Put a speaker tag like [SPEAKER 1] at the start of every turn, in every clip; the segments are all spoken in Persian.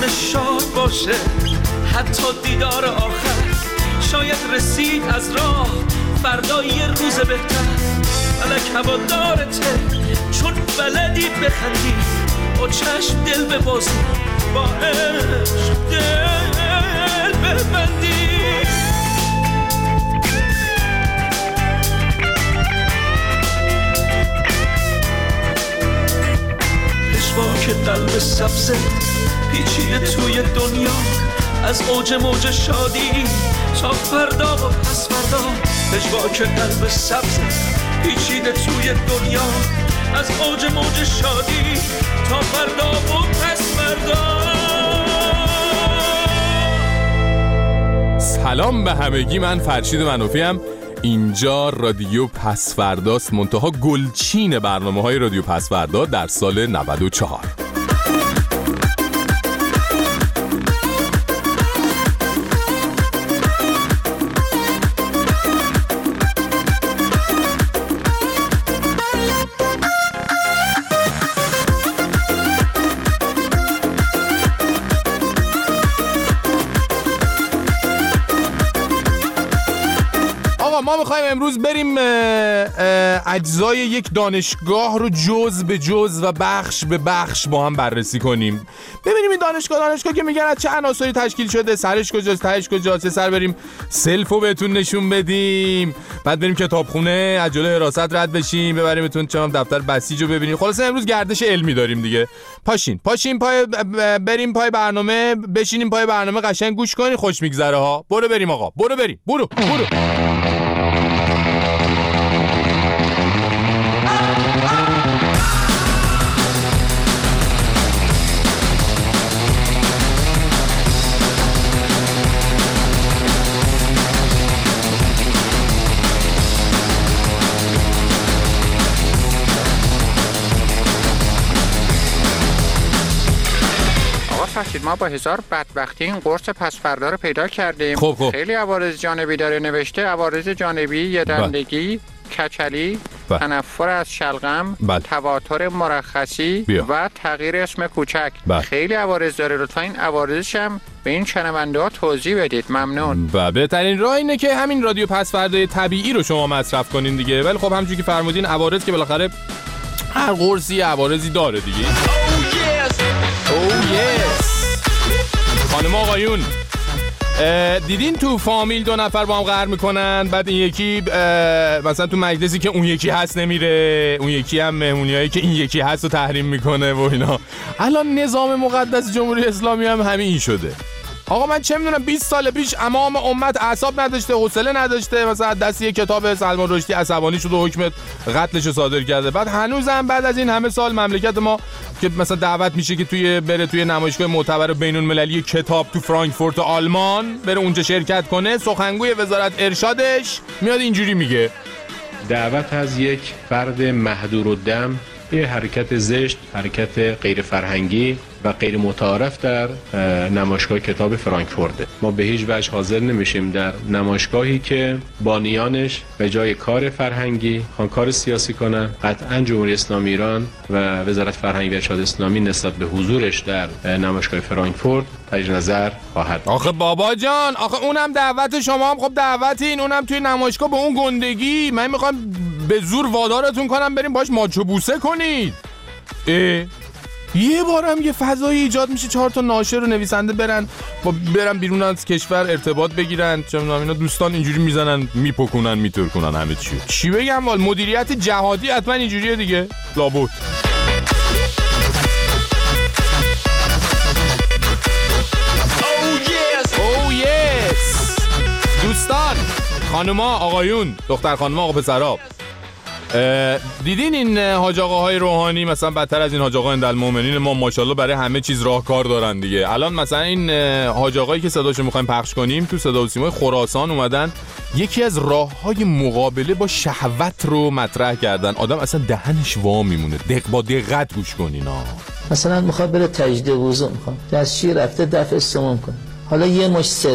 [SPEAKER 1] میتونه شاد باشه، حتی دیدار آخر شاید رسید از راه، فردا یه روز بهتر. فلک هوادارته چون بلدی بخندی، با چشم دل ببازی، با عشق دل ببندی. پشواک قلب سبزه پیچیده توی دنیا، از اوج موج شادی تا فردا و پس فردا. پشواک قلب سبزه پیچیده توی دنیا، از اوج موج شادی تا فردا و پس فردا.
[SPEAKER 2] سلام به همگی، من فرشید منوفی‌ام. اینجا رادیو پسفرداست، منتها گلچین برنامه‌های رادیو پسفردا در سال 94. ما میخوایم امروز بریم اجزای یک دانشگاه رو جز به جز و بخش به بخش با هم بررسی کنیم. ببینیم این دانشگاه که میگن از چه عناصری تشکیل شده، سرش کجاست، تهش کجاست. سر بریم سلفو بهتون نشون بدیم، بعد بریم کتابخونه از جلوی حراست رد بشیم، ببریمتون چم دفتر بسیج رو ببینیم. خلاصه امروز گردش علمی داریم دیگه. پاشین بریم پای برنامه، بشینیم پای برنامه، قشنگ گوش کنین، خوش میگذره ها. برو بریم آقا، برو.
[SPEAKER 3] ما با هزار بدبختی این قرص پسفردا رو پیدا کردیم.
[SPEAKER 2] خب.
[SPEAKER 3] خیلی عوارض جانبی داره نوشته. عوارض جانبی: یدندگی، کچلی، تنفر از شلغم، تواتر مرخصی و تغییر اسم کوچک. خیلی عوارض داره، لطفا این عوارضش هم به این شنونده ها توضیح بدید. ممنون.
[SPEAKER 2] و بهترین راه اینه که همین رادیو پسفردای طبیعی رو شما مصرف کنین دیگه. ولی خب همونجوری که فرمودین عوارض که بالاخره هر قرصی عوارضی داره دیگه. خانم آقایون، دیدین تو فامیل دو نفر با هم قهر میکنن، بعد این یکی مثلا تو مجلسی که اون یکی هست نمیره، اون یکی هم مهمونیایی که این یکی هست رو تحریم میکنه و اینا. الان نظام مقدس جمهوری اسلامی هم همین شده. آقا من چه میدونم 20 سال پیش امام امت اعصاب نداشته، حوصله نداشته، مثلا دست یک کتاب سلمان رشدی عصبانی شده و حکم قتلش رو صادر کرده. بعد هنوزم بعد از این همه سال مملکت ما که مثلا دعوت میشه که بره توی نمایشگاه معتبر بین‌المللی کتاب تو فرانکفورت آلمان، بره اونجا شرکت کنه، سخنگوی وزارت ارشادش میاد اینجوری میگه:
[SPEAKER 4] دعوت از یک فرد مهدورالدم، یه حرکت زشت، حرکت غیر فرهنگی و غیر متعارف در نمایشگاه کتاب فرانکفورت. ما به هیچ وجه حاضر نمیشیم در نمایشگاهی که بانیانش به جای کار فرهنگی کار سیاسی کنن. قطعا جمهوری اسلامی ایران و وزارت فرهنگ و ارشاد اسلامی نسبت به حضورش در نمایشگاه فرانکفورت تجدید نظر خواهد.
[SPEAKER 2] آخه بابا جان، آخه اونم دعوت شما هم خب دعوتین، اونم توی نمایشگاه به اون گندگی. من میخوام به زور وادارتون کنم بریم باش ماچو بوسه کنید. یه بارم یه فضایی ایجاد میشه، 4 تا ناشر و نویسنده برن بیرون از کشور ارتباط بگیرن، چه میدونم اینا دوستان اینجوری میزنن میپکنن میترکنن همه چی بگم وال مدیریت جهادی حتما اینجوریه دیگه. لابد دوستان، خانوما، آقایون، دختر خانوما، آقا پسرا، دیدین این حاج آقاهای روحانی مثلا بدتر از این حاج آقا اندالمومنین ما ماشاءالله برای همه چیز راهکار دارن دیگه. الان مثلا این حاج آقایی که صداشو میخوایم پخش کنیم تو صدا و سیمای خراسان اومدن یکی از راههای مقابله با شهوت رو مطرح کردن. آدم اصلا دهنش وا میمونه. با دقت گوش کنین
[SPEAKER 5] مثلا میخواد بره تجدید وضو، میخواد دستشویی رفته دفع سموم کنه، حالا یه مش سرکه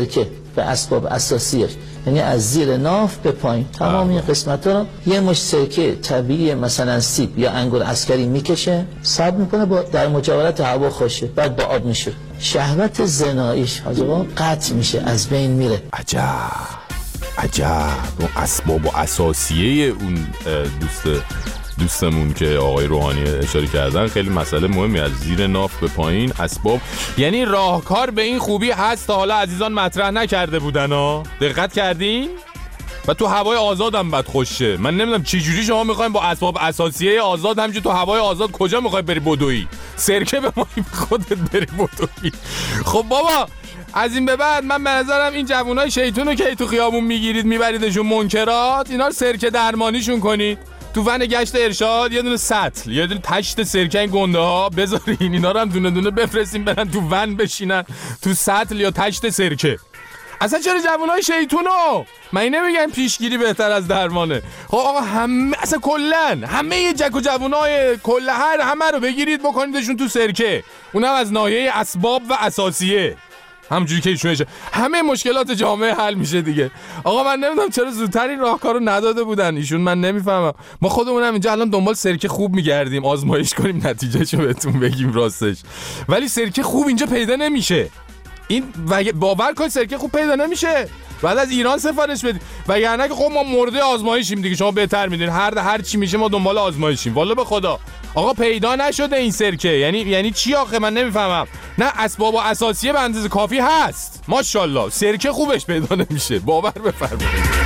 [SPEAKER 5] به اسباب اساسیش، یعنی از زیر ناف به پایین تمام این قسمت‌ها رو یه مش سرکه طبیعی مثلا سیب یا انگور عسکری میکشه، صبر میکنه با در مجاورت هوا خوشه، بعد با آب میشه، شهوت زناییش حاجبا قطع میشه، از بین میره.
[SPEAKER 2] عجب اون اسباب و اساسیه اون دوستمون که آقای روحانی اشاره کردن خیلی مسئله مهمی، از زیر ناف به پایین اسباب، یعنی راهکار به این خوبی هست تا حالا عزیزان مطرح نکرده بودن ها. دقت کردین؟ و تو هوای آزادم بد خوشه. من نمیدونم چه جوری شما میخواین با اسباب اساسیه آزاد همینجوری تو هوای آزاد کجا میخوای بری بدویی؟ سرکه به ما خودت بری بدویی. خب بابا از این به بعد من به نظرم این جوانای شیطونو که تو خیابون میگیرید میبریدشون منکرات، اینا رو سرکه درمانیشون کنید. تو ون گشت ارشاد یه دونه سطل، یه دونه تشت سرکه این گنده ها بذارین، اینا رو هم دونه دونه بفرستین برن تو ون بشینن تو سطل یا تشت سرکه. اصلا چرا جوانای شیطونو؟ من نمیگم پیشگیری بهتر از درمانه. خب آقا اصلا کلن همه جک و جوانای همه رو بگیرید بکنیدشون تو سرکه، اونم از ناحیه اسباب و اساسیه، همونجوری که ایشونشه همه مشکلات جامعه حل میشه دیگه. آقا من نمیدونم چرا زودتر این راهکارو نداده بودن ایشون، من نمیفهمم. ما خودمونم اینجا الان دنبال سرکه خوب میگردیم آزمایش کنیم نتیجهشو بهتون بگیم راستش، ولی سرکه خوب اینجا پیدا نمیشه. این باور کن سرکه خوب پیدا نمیشه، بعد از ایران سفارش بدید، وگرنه که خب ما مورد آزمایشیم دیگه، شما بهتر میدونید هر چی میشه ما دنبال آزمایشیم. والله به خدا آقا پیدا نشده این سرکه، یعنی چی آخه من نمیفهمم. نه اسباب و اساسیه به اندازه کافی هست ماشاءالله، سرکه خوبش پیدا نمیشه، باور بفرمایید.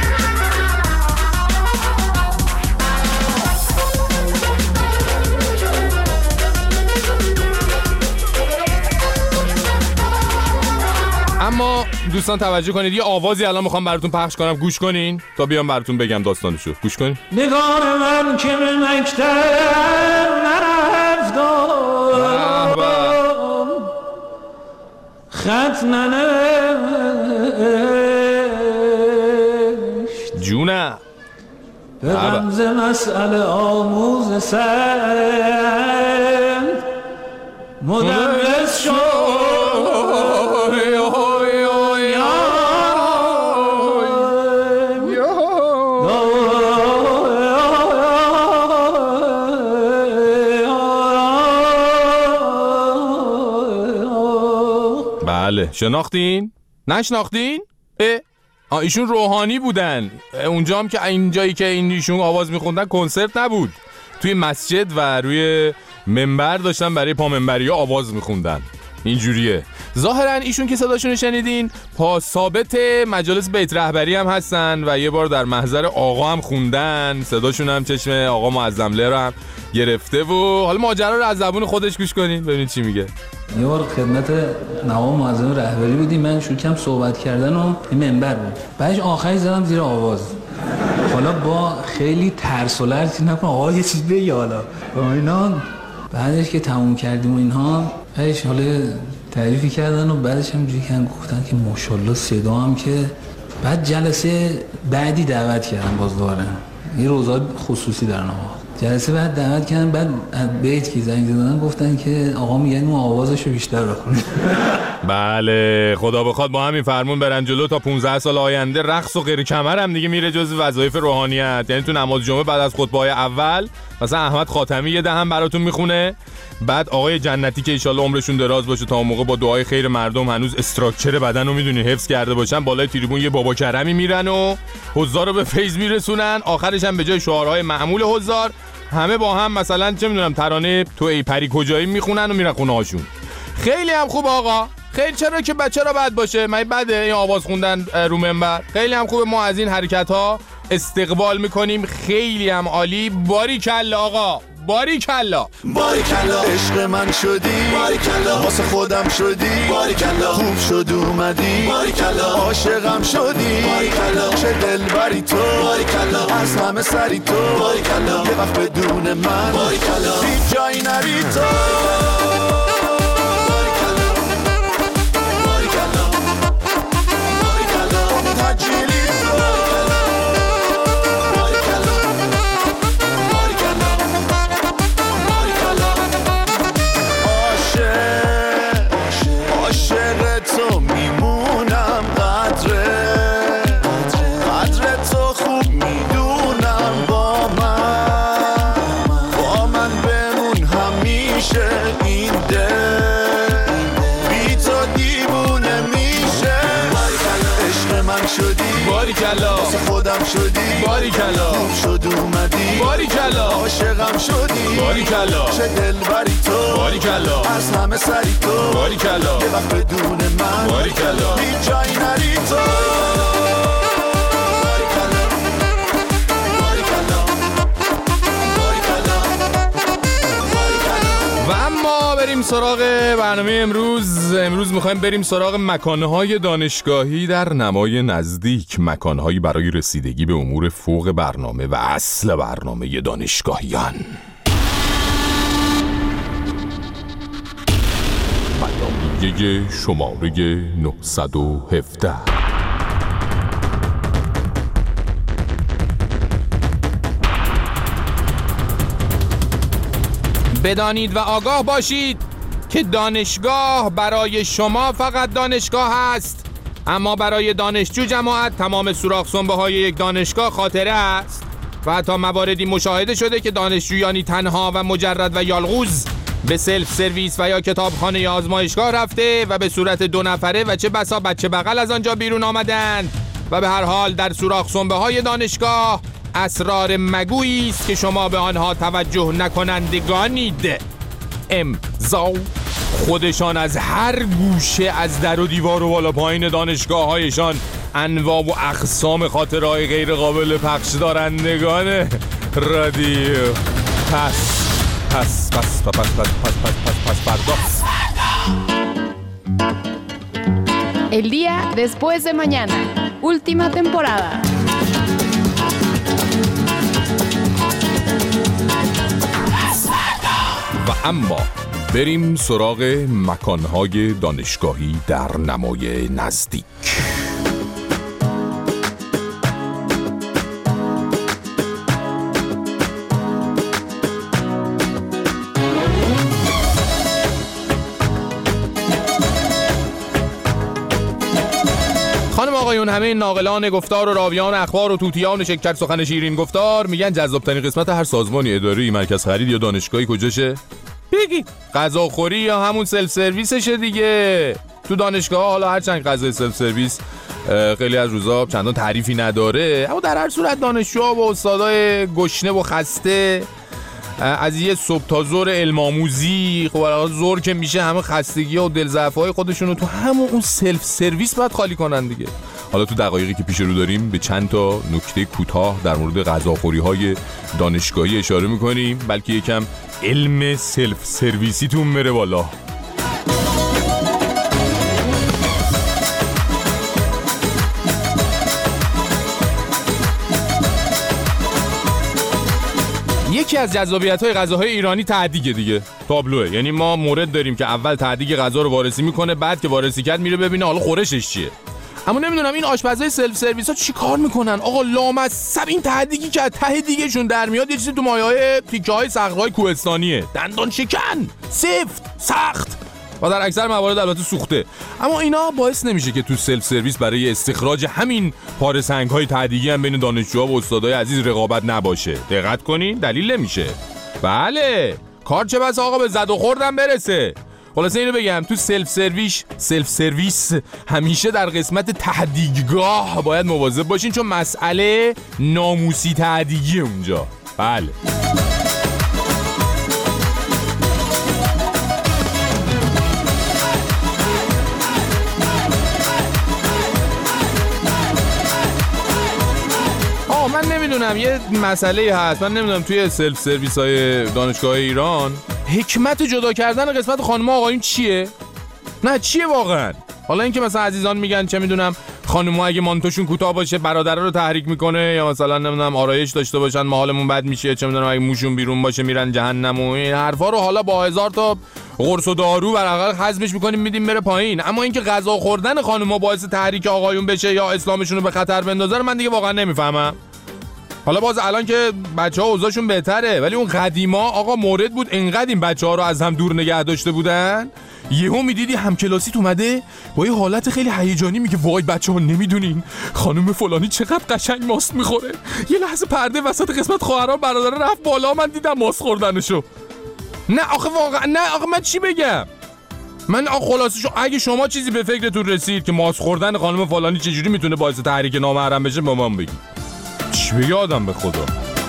[SPEAKER 2] اما دوستان توجه کنید، یه آوازی الان میخوام براتون پخش کنم، گوش کنین تا بیام براتون بگم داستانشو. گوش کنین.
[SPEAKER 1] نگار من که به مکتب نرفتم، خط ننوشت،
[SPEAKER 2] جونه
[SPEAKER 1] به رمز مسئله آموز سند مدرس شد.
[SPEAKER 2] بله شناختین؟ نشناختین؟ ایشون روحانی بودن. اونجا هم که اینجایی که ایشون آواز میخوندن کنسرت نبود، توی مسجد و روی منبر داشتن برای پامنبری ها آواز میخوندن. اینجوریه. ظاهرا ایشون که صداشون شنیدین پا ثابت مجالس بیت رهبری هم هستن و یه بار در محضر آقا هم خوندن، صداشون هم چشم آقا معظمله رو هم گرفته و حالا ماجرا رو از زبون خودش گوش کنین ببینید چی میگه.
[SPEAKER 6] یه بار خدمت نوام معظم رهبری بودیم، من شروع کردم صحبت کردن و این منبر بود، بعدش آخرش زدم زیر آواز. حالا با خیلی ترس و لرزی نکن آقا یه چیز بگی حالا با اینا. بعدش که تموم کردیم و اینها بعدش حالا تعریفی کردن و بعدش هم جوری که گفتن که ماشاءالله صدا هم که. بعد جلسه بعدی دعوت کردن باز دوباره، این روزا خصوصی دارن آقا. جلسه بعد دعوت کردن، بعد بیت که زنگ زدن گفتن که آقا میگن اون آوازشو بیشتر بخونه.
[SPEAKER 2] بله خدا بخواد با همین فرمون برن جلو تا 15 سال آینده رقص و غیر کمر هم دیگه میره جز وظایف روحانیت. یعنی تو نماز جمعه بعد از خطبه‌های اول مثلا احمد خاتمی یه دهم براتون میخونه، بعد آقای جنتی که ان شاءالله عمرشون دراز باشه تا اون موقع با دعای خیر مردم هنوز استراکچر بدن رو میدونی حفظ کرده باشن، بالای تریبون یه بابا کرمی میرن و حضار رو به فیض میرسونن. آخرش هم به جای شعارهای معمول حضار همه با هم مثلا چه میدونم ترانه تو ای پری کجایی میخونن و میرن خونه هاشون. خیلی هم خوب آقا، خیلی چرا که بچه را بد باشه، من بده این آواز خوندن رو منبر، خیلی هم خوبه، ما از این حرکت ها استقبال میکنیم، خیلی هم عالی. باریکلا آقا، باریکلا
[SPEAKER 7] باریکلا، عشق من شدی باریکلا، واسه خودم شدی باریکلا، خوب شد اومدی باریکلا، عاشقم شدی باریکلا، چه دلبری تو باریکلا، از همه سری تو باریکلا، یه وقت بدون من باریکلا، هیچ جایی نری تو. عاشق تو میمونم، قدر شدی
[SPEAKER 2] باریکلا
[SPEAKER 7] خوب شد اومدی
[SPEAKER 2] باریکلا
[SPEAKER 7] عاشقم شدی
[SPEAKER 2] باریکلا
[SPEAKER 7] چه دلبری تو
[SPEAKER 2] باریکلا
[SPEAKER 7] از همه سری تو
[SPEAKER 2] باریکلا
[SPEAKER 7] یه وقت بدون من
[SPEAKER 2] باریکلا
[SPEAKER 7] هیچ جایی نری تو
[SPEAKER 2] و اما بریم سراغ برنامه امروز میخوایم بریم سراغ مکانهای دانشگاهی در نمای نزدیک، مکانهایی برای رسیدگی به امور فوق برنامه و اصل برنامه دانشگاهیان. برنامه شماره 917. بدانید و آگاه باشید که دانشگاه برای شما فقط دانشگاه است، اما برای دانشجو جماعت تمام سوراخ سنبه های یک دانشگاه خاطره است و حتی مواردی مشاهده شده که دانشجویانی تنها و مجرد و یالغوز به سلف سرویس و یا کتابخانه یا آزمایشگاه رفته و به صورت 2 نفره و چه بسا بچه بغل از آنجا بیرون آمدند و به هر حال در سوراخ سنبه های دانشگاه اسرار مگویی است که شما به آنها توجه نکنندگانید. امضا خودشان از هر گوشه از در و دیوار و بالا پایین دانشگاه هایشان انواع و اقسام خاطرهای غیر قابل پخش دارندگان رادیو پس پرداست.
[SPEAKER 8] El día después de mañana, última temporada.
[SPEAKER 2] و اما بریم سراغ مکانهای دانشگاهی در نمای نزدیک. خانم آقایون، همه ناقلان گفتار و راویان اخبار و توتیان شکر سخن شیرین گفتار میگن جذاب‌ترین قسمت هر سازمانی اداری، مرکز خرید یا دانشگاهی کجاشه؟ بگید. غذاخوری یا همون سلف سرویسشه دیگه. تو دانشگاه حالا هرچند غذای سلف سرویس خیلی از روزا چندان تعریفی نداره، اما در هر صورت دانشجوها و استادای گشنه و خسته از یه صبح تا ظهر علم آموزی، خب ظهر که میشه همه خستگی‌ها و دلضعف‌های خودشون رو تو همون اون سلف سرویس باید خالی کنن دیگه. حالا تو دقایقی که پیش رو داریم به چند تا نکته کوتاه در مورد غذاخوری‌های دانشگاهی اشاره می‌کنیم، بلکه یکم علم سلف سرویسیتون بره بالا. یکی از جذابیت‌های غذاهای ایرانی تعدیگه دیگه، تابلوه. یعنی ما مورد داریم که اول تعدیگ غذا رو وارسی میکنه، بعد که وارسی کرد میره ببینه حالا خورشش چیه. اما نمیدونم این آشپزای سلف سرویس ها چی کار میکنن آقا، لامصب این تعدیگی که ته دیگه‌شون در میاد یه چیزی تو مایه‌های تیکه‌های صخره‌های کوهستانیه، دندان شکن، سفت، سخت و در اکثر موارد البته سوخته. اما اینا باعث نمیشه که تو سلف سرویس برای استخراج همین پاره سنگ‌های تعدیگی هم بین دانشجوها و استادای عزیز رقابت نباشه. دقت کنین دلیل نمیشه. بله کار چه بس آقا به زد و خوردم برسه. خلاصه اینو بگم تو سلف سرویس همیشه در قسمت تعدیگگاه باید مواظب باشین، چون مسئله ناموسی تعدیگی اونجا. بله من نمیدونم یه مسئله هست، من نمیدونم توی سلف سرویس های دانشگاه ایران حکمت جدا کردن قسمت خانم آقایون چیه؟ نه چیه واقعا؟ حالا اینکه مثلا عزیزان میگن چه میدونم خانم‌ها اگه مانتوشون کوتاه باشه برادرها رو تحریک میکنه، یا مثلا نمیدونم آرایش داشته باشن ما حالمون بد میشه، چه میدونم اگه موشون بیرون باشه میرن جهنم و این حرفا رو حالا با 1000 تا قرص و دارو برعقل هضمش میکنیم میدیم بره پایین. اما اینکه غذا خوردن خانم‌ها باعث تحریک آقایون بشه یا اسلامشون رو به خطر بندازه من دیگه واقعا نمیفهمم. حالا باز الان که بچه‌ها اوضاعشون بهتره، ولی اون قدیما آقا مورد بود انقدر این بچه‌ها رو از هم دور نگه داشته بودن، یهو میدیدی همکلاسیت اومده با یه حالت خیلی هیجانی میگه وای بچه‌ها نمیدونین خانم فلانی چقدر قشنگ ماست میخوره. یه لحظه پرده وسط قسمت خواهرام برادر رفت بالا، من دیدم ماست خوردنشو. نه آخه واقعا نه آخه من چی بگم؟ من خلاصه اگه شما چیزی به فکرتون رسید که ماست خوردن خانم فلانی چجوری میتونه باعث تحریک نامحرم بشه با من بگید. چی بگه آدم به خدا.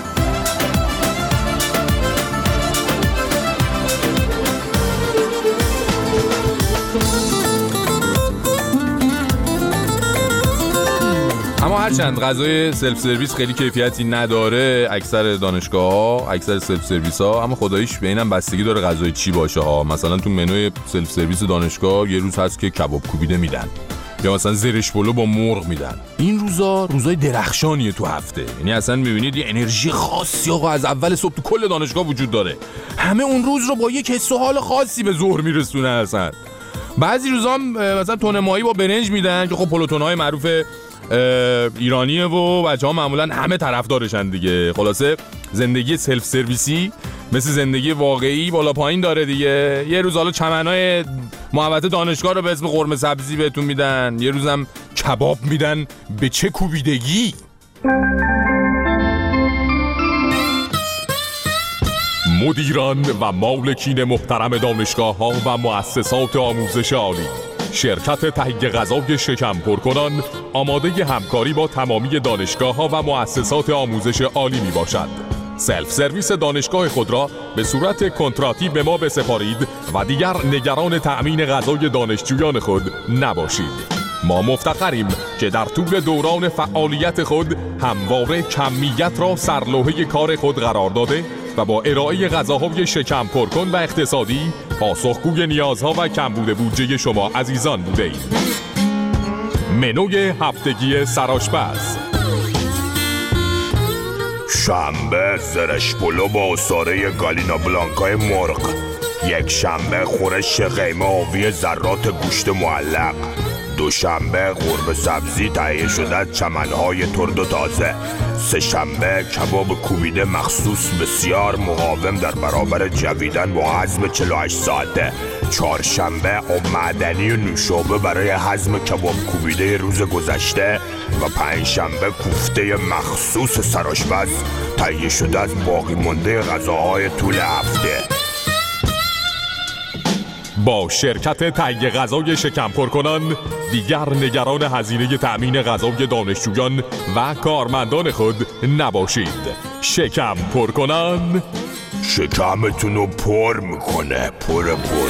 [SPEAKER 2] اما هرچند غذای سلف سرویس خیلی کیفیتی نداره اکثر دانشگاه‌ها، اکثر سلف سرویس‌ها، اما خداییش به اینم بستگی داره غذای چی باشه ها. مثلا تو منوی سلف سرویس دانشگاه یه روز هست که کباب کوبیده میدن یا مثلا زرش پلو با مرغ میدن. این روزای درخشانیه تو هفته، یعنی اصلا میبینید یه انرژی خاصی آقا از اول صبح تو کل دانشگاه وجود داره. همه اون روز رو با یک حس و حال خاصی به ظهر میرسونه. اصلا بعضی روزا مثلا تونه ماهی با برنج میدن که خب پلوتون‌های معروف ایرانیه و بچه‌ها معمولا همه طرفدارشن دیگه. خلاصه زندگی سلف سرویسی مثل زندگی واقعی بالا پایین داره دیگه. یه روز حالا چمنای محوطه دانشگاه رو به اسم قرمه سبزی بهتون میدن، یه روزم کباب میدن به چه کوبیدگی. مدیران و مالکین محترم دانشگاه‌ها و مؤسسات آموزش عالی، شرکت تهیه غذای شکم پرکنان آماده همکاری با تمامی دانشگاه‌ها و مؤسسات آموزش عالی می باشد. سلف سرویس دانشگاه خود را به صورت کنتراتی به ما بسپارید و دیگر نگران تأمین غذای دانشجویان خود نباشید. ما مفتخریم که در طول دوران فعالیت خود همواره کمیت را سرلوحه کار خود قرار داده و با ارائه غذاهای شکم پرکن و اقتصادی پاسخگوی نیازها و کمبود بودجه شما عزیزان بوده ایم. منوی هفتگی سرآشپز:
[SPEAKER 9] شنبه زرش پلو با عصاره گالینا بلانکای مرغ، یک شنبه خورش قیمه آبی ذرات گوشت معلق، دوشنبه قرمه سبزی تهیه شده از چمنهای ترد و تازه، سه شنبه کباب کوبیده مخصوص بسیار مقاوم در برابر جویدن با هضم 48 ساعته، چهارشنبه آب معدنی و نوشابه برای هضم کباب کوبیده روز گذشته و پنجشنبه کوفته مخصوص سرآشپز تهیه شده از باقی مانده غذاهای طول هفته.
[SPEAKER 2] با شرکت تهیه غذای شکم پرکنان دیگر نگران هزینه تأمین غذای دانشجویان و کارمندان خود نباشید. شکم پرکنان
[SPEAKER 9] شکمتون رو پر میکنه. پر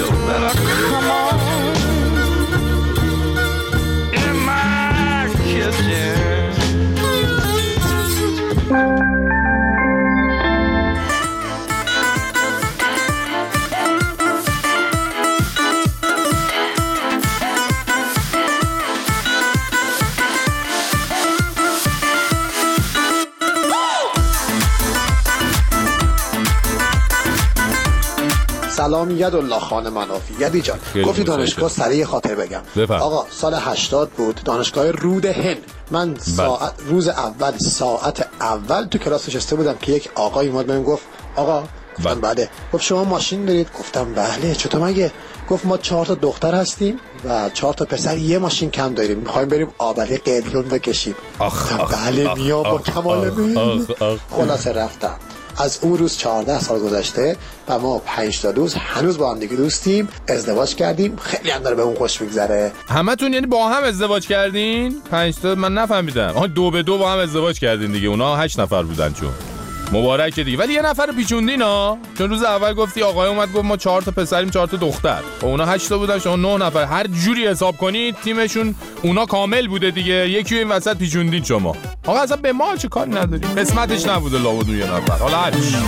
[SPEAKER 10] سلام یدالله خان منافی. یدی جان گفتی دانشگاه سریع خاطر بگم. آقا سال 80 بود، دانشگاه رود هند. من روز اول ساعت اول تو کلاس نشسته بودم که یک آقای اومد بهم گفت آقا، گفتم بله. گفت شما ماشین دارید؟ گفتم بله. چطور مگه؟ گفت ما 4 تا دختر هستیم و 4 تا پسر، یه ماشین کم داریم، میخوایم بریم آبله قلیون بکشیم. بله میام با کمال میل. خلاصه رفتم. از اون روز 14 سال گذشته و ما 5 تا دوست هنوز با هم دیگه دوستیم. ازدواج کردیم، خیلی هم داره به اون خوش میگذره.
[SPEAKER 2] همتون یعنی با هم ازدواج کردین؟ 5 تا من نفهمیدم. آها 2 به 2 با هم ازدواج کردین دیگه. اونا 8 نفر بودن چون. مبارکه دیگه. ولی یه نفر پیچوندین ها، چون روز اول گفتی آقای اومد گفت ما 4 تا پسریم 4 تا دختر. اونا 8 تا بودن، شما 9 نفر. هر جوری حساب کنید تیمشون اونا کامل بوده دیگه. یکی این وسط پیچوندین شما. آقا اصلا به ما چه کاری نداریم؟ قسمتش نبوده لابد یه نفر. حالا هر چی.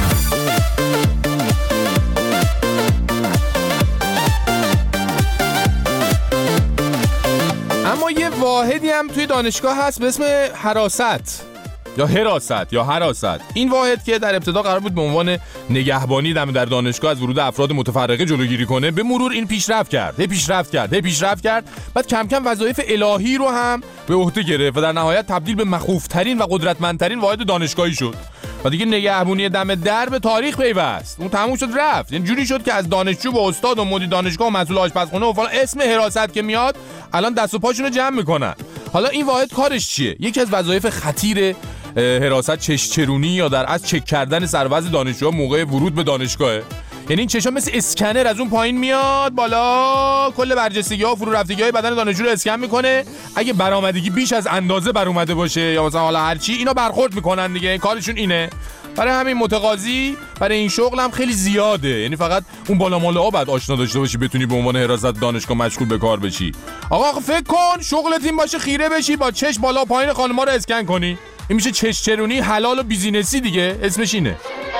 [SPEAKER 2] اما یه واحدی هم توی دانشگاه هست به اسم حراست یا حراست. این واحد که در ابتدا قرار بود به عنوان نگهبانی در دانشگاه از ورود افراد متفرقه جلوگیری کنه، به مرور این پیشرفت کرد. بعد کم کم وظایف الهی رو هم به عهده گرفت و در نهایت تبدیل به مخوفترین و قدرتمندترین واحد دانشگاهی شد و دیگه نگهبانی دم در به تاریخ پیوست. اون تموم شد رفت. یعنی جوری شد که از دانشجو و استاد و مدیر دانشگاه و مسئول آشپزخونه و فلان اسم حراست که میاد الان دست و پاشونو جمع میکنن. حالا این واحد کارش چیه؟ یکی از وظایف خطیر حراست چشچرونی یا در اصل چک کردن سرباز دانشجوها موقع ورود به دانشگاهه. یعنی این چشم مثل اسکنر از اون پایین میاد بالا، کل برجستگی‌ها و فرو رفتگی‌های بدن دانشجو رو اسکن میکنه. اگه برآمدگی بیش از اندازه بر اومده باشه یا مثلا حالا هر چی، اینا برخورد میکنن دیگه، کارشون اینه. برای همین متقاضی برای این شغل هم خیلی زیاده، یعنی فقط اون بالا مالاها بعد آشنا داشته باشی بتونی به عنوان حراست دانشگاه مشغول به کار بشی. آقا فکر کن شغلت این باشه خیره بشی با چش بالا پایین خانم‌ها رو اسکن کنی، این میشه چش چرونی حلال و بیزینسی دیگه، اسمش اینه.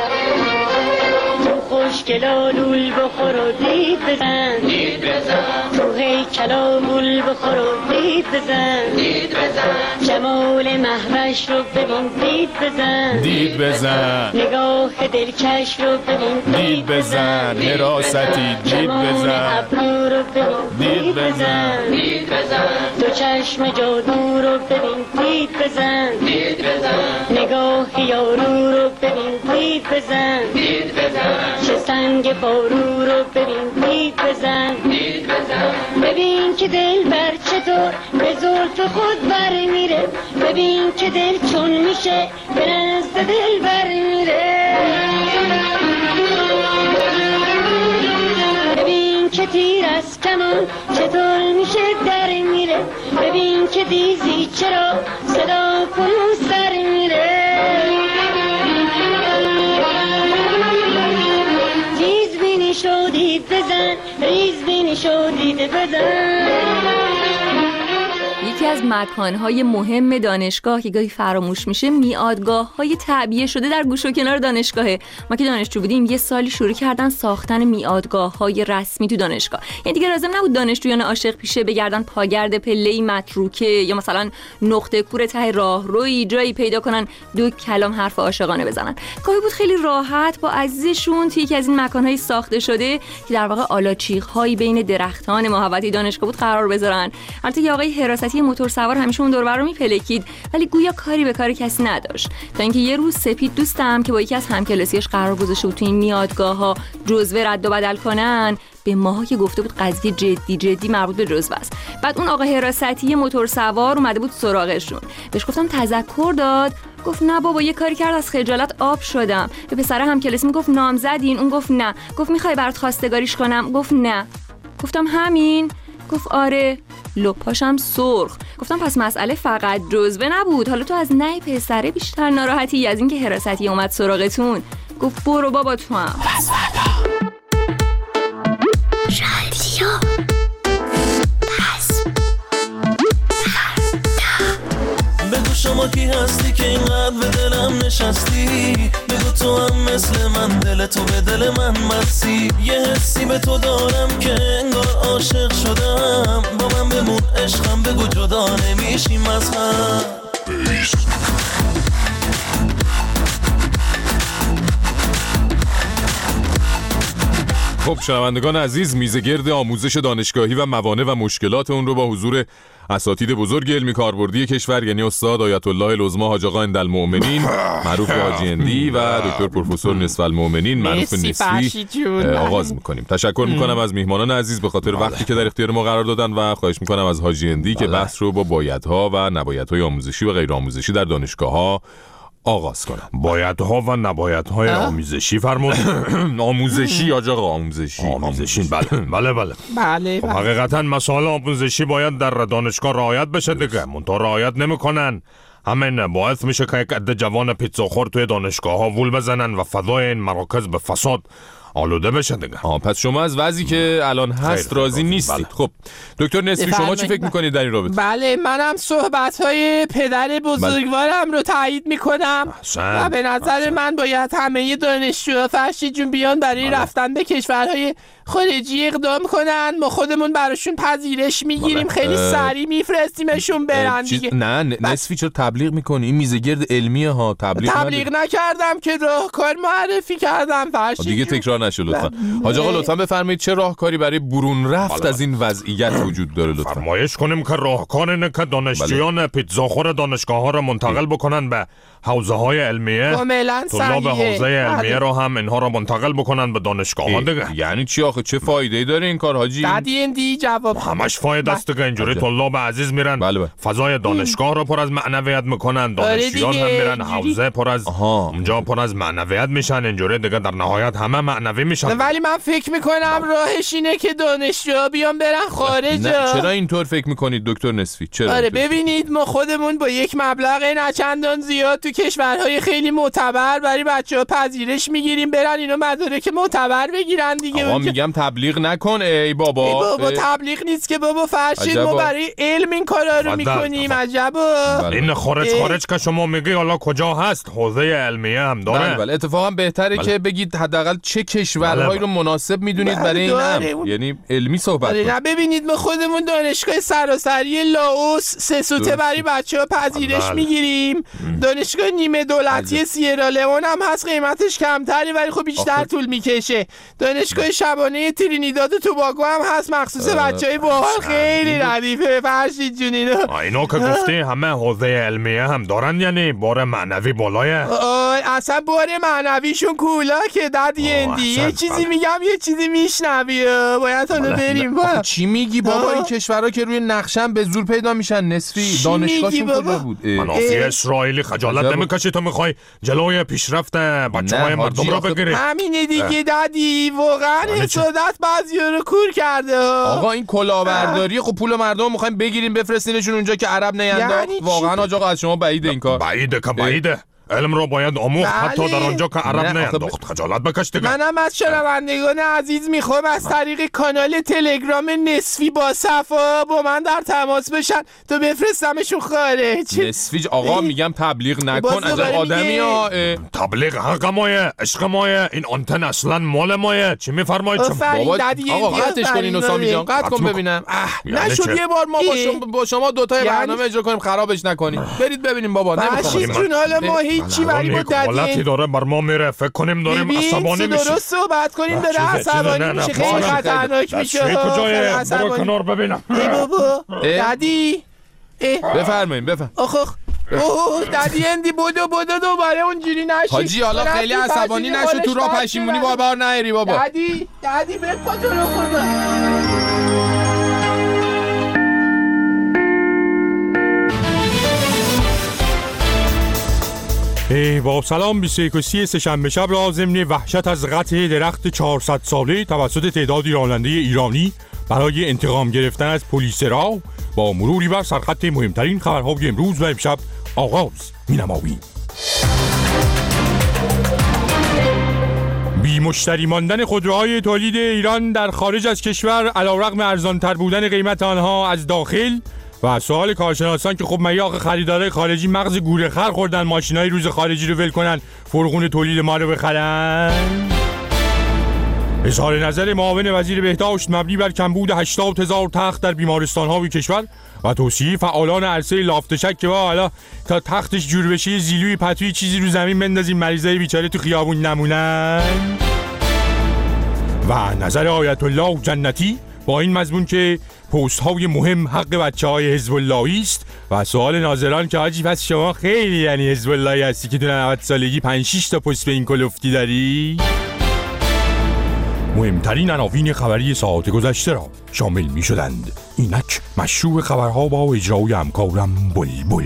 [SPEAKER 11] خوشگلا لول بخور و دید بزن، دید بزن. تو هیکلا گل بخور و دید بزن، دید بزن. جمال محوش رو ببین دید بزن، دید بزن. نگاه دلکش رو ببین دید بزن، حراستی دید بزن. ابرو رو ببین دید بزن، دید بزن. تو چشم جادو رو ببین دید بزن، دید بزن. نگاه یارو رو ببین دید بزن، دید بزن. چه سنگ بارو رو ببین دید بزن، دید بزن. ببین که دل بر چطور به زلف خود بر میره، ببین که دل چون میشه به نزد دل بر میره. ببین که تیر از کمان چطور میشه در میره، ببین که دیزی چرا صدا کنون سر میره. شدید بزن، ریز بینی شدید بزن.
[SPEAKER 12] یکی از مکانهای مهم دانشگاه که گاهی فراموش میشه میادگاه‌های تعبیه شده در گوش و کنار دانشگاهه. ما که دانشجو بودیم یه سالی شروع کردن ساختن میادگاه‌های رسمی تو دانشگاه. یعنی دیگه لازم نبود دانشجویان عاشق پیشه بگردن پاگرد پله‌ای متروکه یا مثلا نقطه کور ته راهروی جایی پیدا کنن 2 کلام حرف عاشقانه بزنن. گاهی بود خیلی راحت با عزیزشون توی یکی از این مکان‌های ساخته شده که در واقع آلاچیق‌هایی بین درختان محوطه دانشگاه بود قرار بذارن. البته یه آقای حراستی موتور سوار همیشه اون دور و بر رو میپلکید ولی گویا کاری به کار کسی نداشت، تا اینکه یه روز سپید دوستم که با یکی از همکلاسیاش قرار گذاشته بود تو این میادگاه‌ها جزوه رد و بدل کنن، به ماها که گفته بود قضیه جدی مربوط به جزوه است. بعد اون آقا حراستی موتور سوار اومده بود سراغشون، بهش گفتم تذکر داد، گفت نه بابا یه کاری کرد از خجالت آب شدم. به پسر همکلاسی میگفت نامزدین، اون گفت نه. گفت میخوای برات خواستگاریش کنم، گفت نه. گفتم همین؟ گفت آره. لپاشم سرخ. گفتم پس مسئله فقط جزوه نبود، حالا تو از نه پسره بیشتر ناراحتی از اینکه حراستی اومد سراغتون؟ گفت برو بابا تو هم. پس فردا رادیو پس
[SPEAKER 1] بگو شما کی هستی که اینقدر به دلم نشستی، بگو تو هم مثل من دل تو به دل من بستی. یه حسی به تو دارم که انگار عاشق شدم، با من بمون عشقم، بگو جدا نمیشیم از هم.
[SPEAKER 2] خب شنوندگان عزیز، میزگرد آموزش دانشگاهی و موانع و مشکلات اون رو با حضور اساتید بزرگ علمی کاربردی کشور یعنی استاد آیت الله العظمی حاج آقا عندالمؤمنین معروف به حاجی هندی و دکتر پروفسور نصف المؤمنین معروف به نصفی آغاز میکنیم. تشکر میکنم از میهمانان عزیز به خاطر وقتی که در اختیار ما قرار دادن و خواهش میکنم از حاجی هندی که بحث رو با بایدها و نبایدهای آموزشی و غیر آموزشی در دانشگاه‌ها آغاز کنم.
[SPEAKER 9] بایدها و نبایدهای آموزشی فرمودید.
[SPEAKER 2] آموزشی آقا آموزشی
[SPEAKER 9] بله. خب حقیقتا مسائل آموزشی باید در دانشگاه رعایت بشه دیگه، منتها رعایت نمیکنن. همین باعث میشه که یک عده جوان پیتزاخور توی دانشگاه ها وول بزنن و فضای این مراکز به فساد آلوده بشه دیگه.
[SPEAKER 2] پس شما از وضعی که الان هست راضی نیستید. خب دکتر نصفی شما چی فکر میکنید در این رابطه؟
[SPEAKER 13] بله منم صحبت‌های پدر بزرگوارم رو تایید میکنم و به نظر من باید همه دانشجوها فرشید جون بیان برای رفتن به کشورهای خارجی اقدام کنن، ما خودمون براشون پذیرش میگیریم، خیلی سریع میفرستیمشون برن دیگه.
[SPEAKER 2] نه نصفی چرا تبلیغ میکنی؟ این میزگرد علمیه ها.
[SPEAKER 13] تبلیغ نکردم که راهکار معرفی کردم فرشید
[SPEAKER 2] دیگه تکرار نشه لطفا. حاج آقا لطفا بفرمایید چه راهکاری برای برون رفت از این وضعیت وجود داره لطفا؟
[SPEAKER 9] فرمایش کنیم که راهکار اینه که دانشجویان پیتزاخور دانشگاه ها رو منتقل بکنن به حوزه های علمیه. طلاب حوزه علمیه رو هم اینها رو منتقل بکنن به دانشگاه ها دیگه.
[SPEAKER 2] یعنی چی آخه؟ چه فایده‌ای داره این کار حاجی؟
[SPEAKER 13] دادی جواب
[SPEAKER 9] همش فایده است که اینجوری طلاب عزیز میرن فضای دانشگاه رو پر از معنویت میکنن، دانشجویان هم میرن حوزه پر از اونجا پر از معنویت میشن، اینجوری دیگه در نهایت همه معنویت معنوی میشن.
[SPEAKER 13] ولی من فکر میکنم راهش اینه که دانشجوها بیان برن خارج.
[SPEAKER 2] نه چرا اینطور فکر میکنید دکتر نصفی؟ چرا؟
[SPEAKER 13] آره ببینید ما خودمون با یک مبلغ نه چندان زیاد تو کشورهای خیلی معتبر برای بچه‌ها پذیرش میگیریم برن اینو مدارک معتبر بگیرن دیگه.
[SPEAKER 2] آقا میگم تبلیغ نکن ای بابا.
[SPEAKER 13] ای بابا تبلیغ نیست که بابا، فرشید ما برای علم این کارا رو میکنیم. عجبا.
[SPEAKER 9] این خارج که شما میگی حالا کجا هست؟ حوزه علمیه هم داره.
[SPEAKER 2] بله اتفاقا بهتره که بگید حداقل چه کشورهایی رو مناسب میدونید برای این هم. یعنی علمی صحبت کنید.
[SPEAKER 13] نه ببینید ما خودمون دانشگاه سراسری لاوس 3 سوته برای بچه‌ها پذیرش میگیریم. دانشگاه نیمه دولتی سیرالئون هم هست، قیمتش کمتری ولی خب بیشتر طول میکشه. دانشگاه شبانه ترینیداد و توباگو هم هست مخصوص بچهای باحال، خیلی ردیفه. فرشید جون
[SPEAKER 9] اینو که گفتی همه حوزه علمیه هم دارن، یعنی بار معنوی بالایه.
[SPEAKER 13] اصلا بار معنویشون کولا که دادی اندی. یه چیزی میگم یه چیزی میشنوی، باید حالا بریم.
[SPEAKER 2] چی میگی بابا؟ این کشورها که روی نقشه‌ام به زور پیدا میشن. نصفی دانشگاهشون کجا بود؟
[SPEAKER 9] منافی اسرائیلی خجالت نمیکشی تو میخوای جلوی پیشرفت بچه‌های مردم رو بگیری؟
[SPEAKER 13] همینه دیگه دادی، واقعا حسادت بعضیا رو کور کرده.
[SPEAKER 2] آقا این کلاهبرداری، خب پول مردم میخوایم بگیریم بفرستینشون اونجا که عرب نینداخت. واقعا آقا از شما بعیده این کار.
[SPEAKER 9] بعیده. علم رو باید آموخت حتی در آنجا که عرب نینداخت. خجالت بکش دیگه.
[SPEAKER 13] منم از شنوندگان عزیز میخوام از طریق کانال تلگرام نصفی با صفا با من در تماس بشن تا بفرستمشون خارج.
[SPEAKER 2] نصفی آقا میگم تبلیغ نکن از آدمی ها.
[SPEAKER 9] تبلیغ حق مایه، عشق مایه، این آنتن اصلا مال مایه. چی میفرمایید شما؟
[SPEAKER 2] بابا آقا قطعش کنین و سامی جان قطع کن ببینم. نشد یه بار ما با شما دو تا برنامه اجرا کنیم خرابش نکنیم. برید ببینیم بابا.
[SPEAKER 13] نمیخوام چی ولی با
[SPEAKER 9] حالتی داره بر ما میره، فکر کنیم داریم عصبانی میشه.
[SPEAKER 13] درست صحبت کنیم داره عصبانی میشه، خیلی خطرناک میشه.
[SPEAKER 9] کجایه؟ برو کنار ببینم.
[SPEAKER 13] ای بابا دادی
[SPEAKER 2] بفرمایید.
[SPEAKER 13] اوه دادی اندی بودو دوباره اونجوری نشی
[SPEAKER 2] حاجی. حالا خیلی عصبانی نشو، تو راه پشیمونی بار نهری بابا.
[SPEAKER 13] دادی بپا تو رو خدا.
[SPEAKER 9] با سلام 21 سه‌شنبه شب را ضمن وحشت از قطع درخت 400 ساله توسط تعدادی راننده ایرانی برای انتقام گرفتن از پلیس راه با مروری بر سرخط مهمترین خبرهای امروز و امشب آغاز می‌نماییم. بی مشتری ماندن خودروهای تولید ایران در خارج از کشور علیرغم ارزان‌تر بودن قیمت آنها از داخل و سوال کارشناسان که خب مگه آخه خریدارای خارجی مغز گورخر خوردن ماشینای روز خارجی رو ول کنن فرغون تولید ما رو بخرن؟ اظهار نظر معاون وزیر بهداشت مبنی بر کمبود 80,000 تخت در بیمارستان‌های کشور و توصیه فعالان عرصه لافتشک که حالا تا تختش جور بشه زیلوی پتوی چیزی رو زمین بندازیم مریضای بیچاره تو خیابون نمونن. و نظر آیت الله جنتی با این مضمون که پست های مهم حق بچه های حزب اللهی است و سوال ناظران که حاجی پس شما خیلی یعنی حزب اللهی هستی که تو 90 سالگی 5-6 تا پست به این کلفتی داری؟ مهمترین عناوین خبری ساعت گذشته را شامل می شدند. اینک مشروع خبرها با اجرای همکارم بلبل.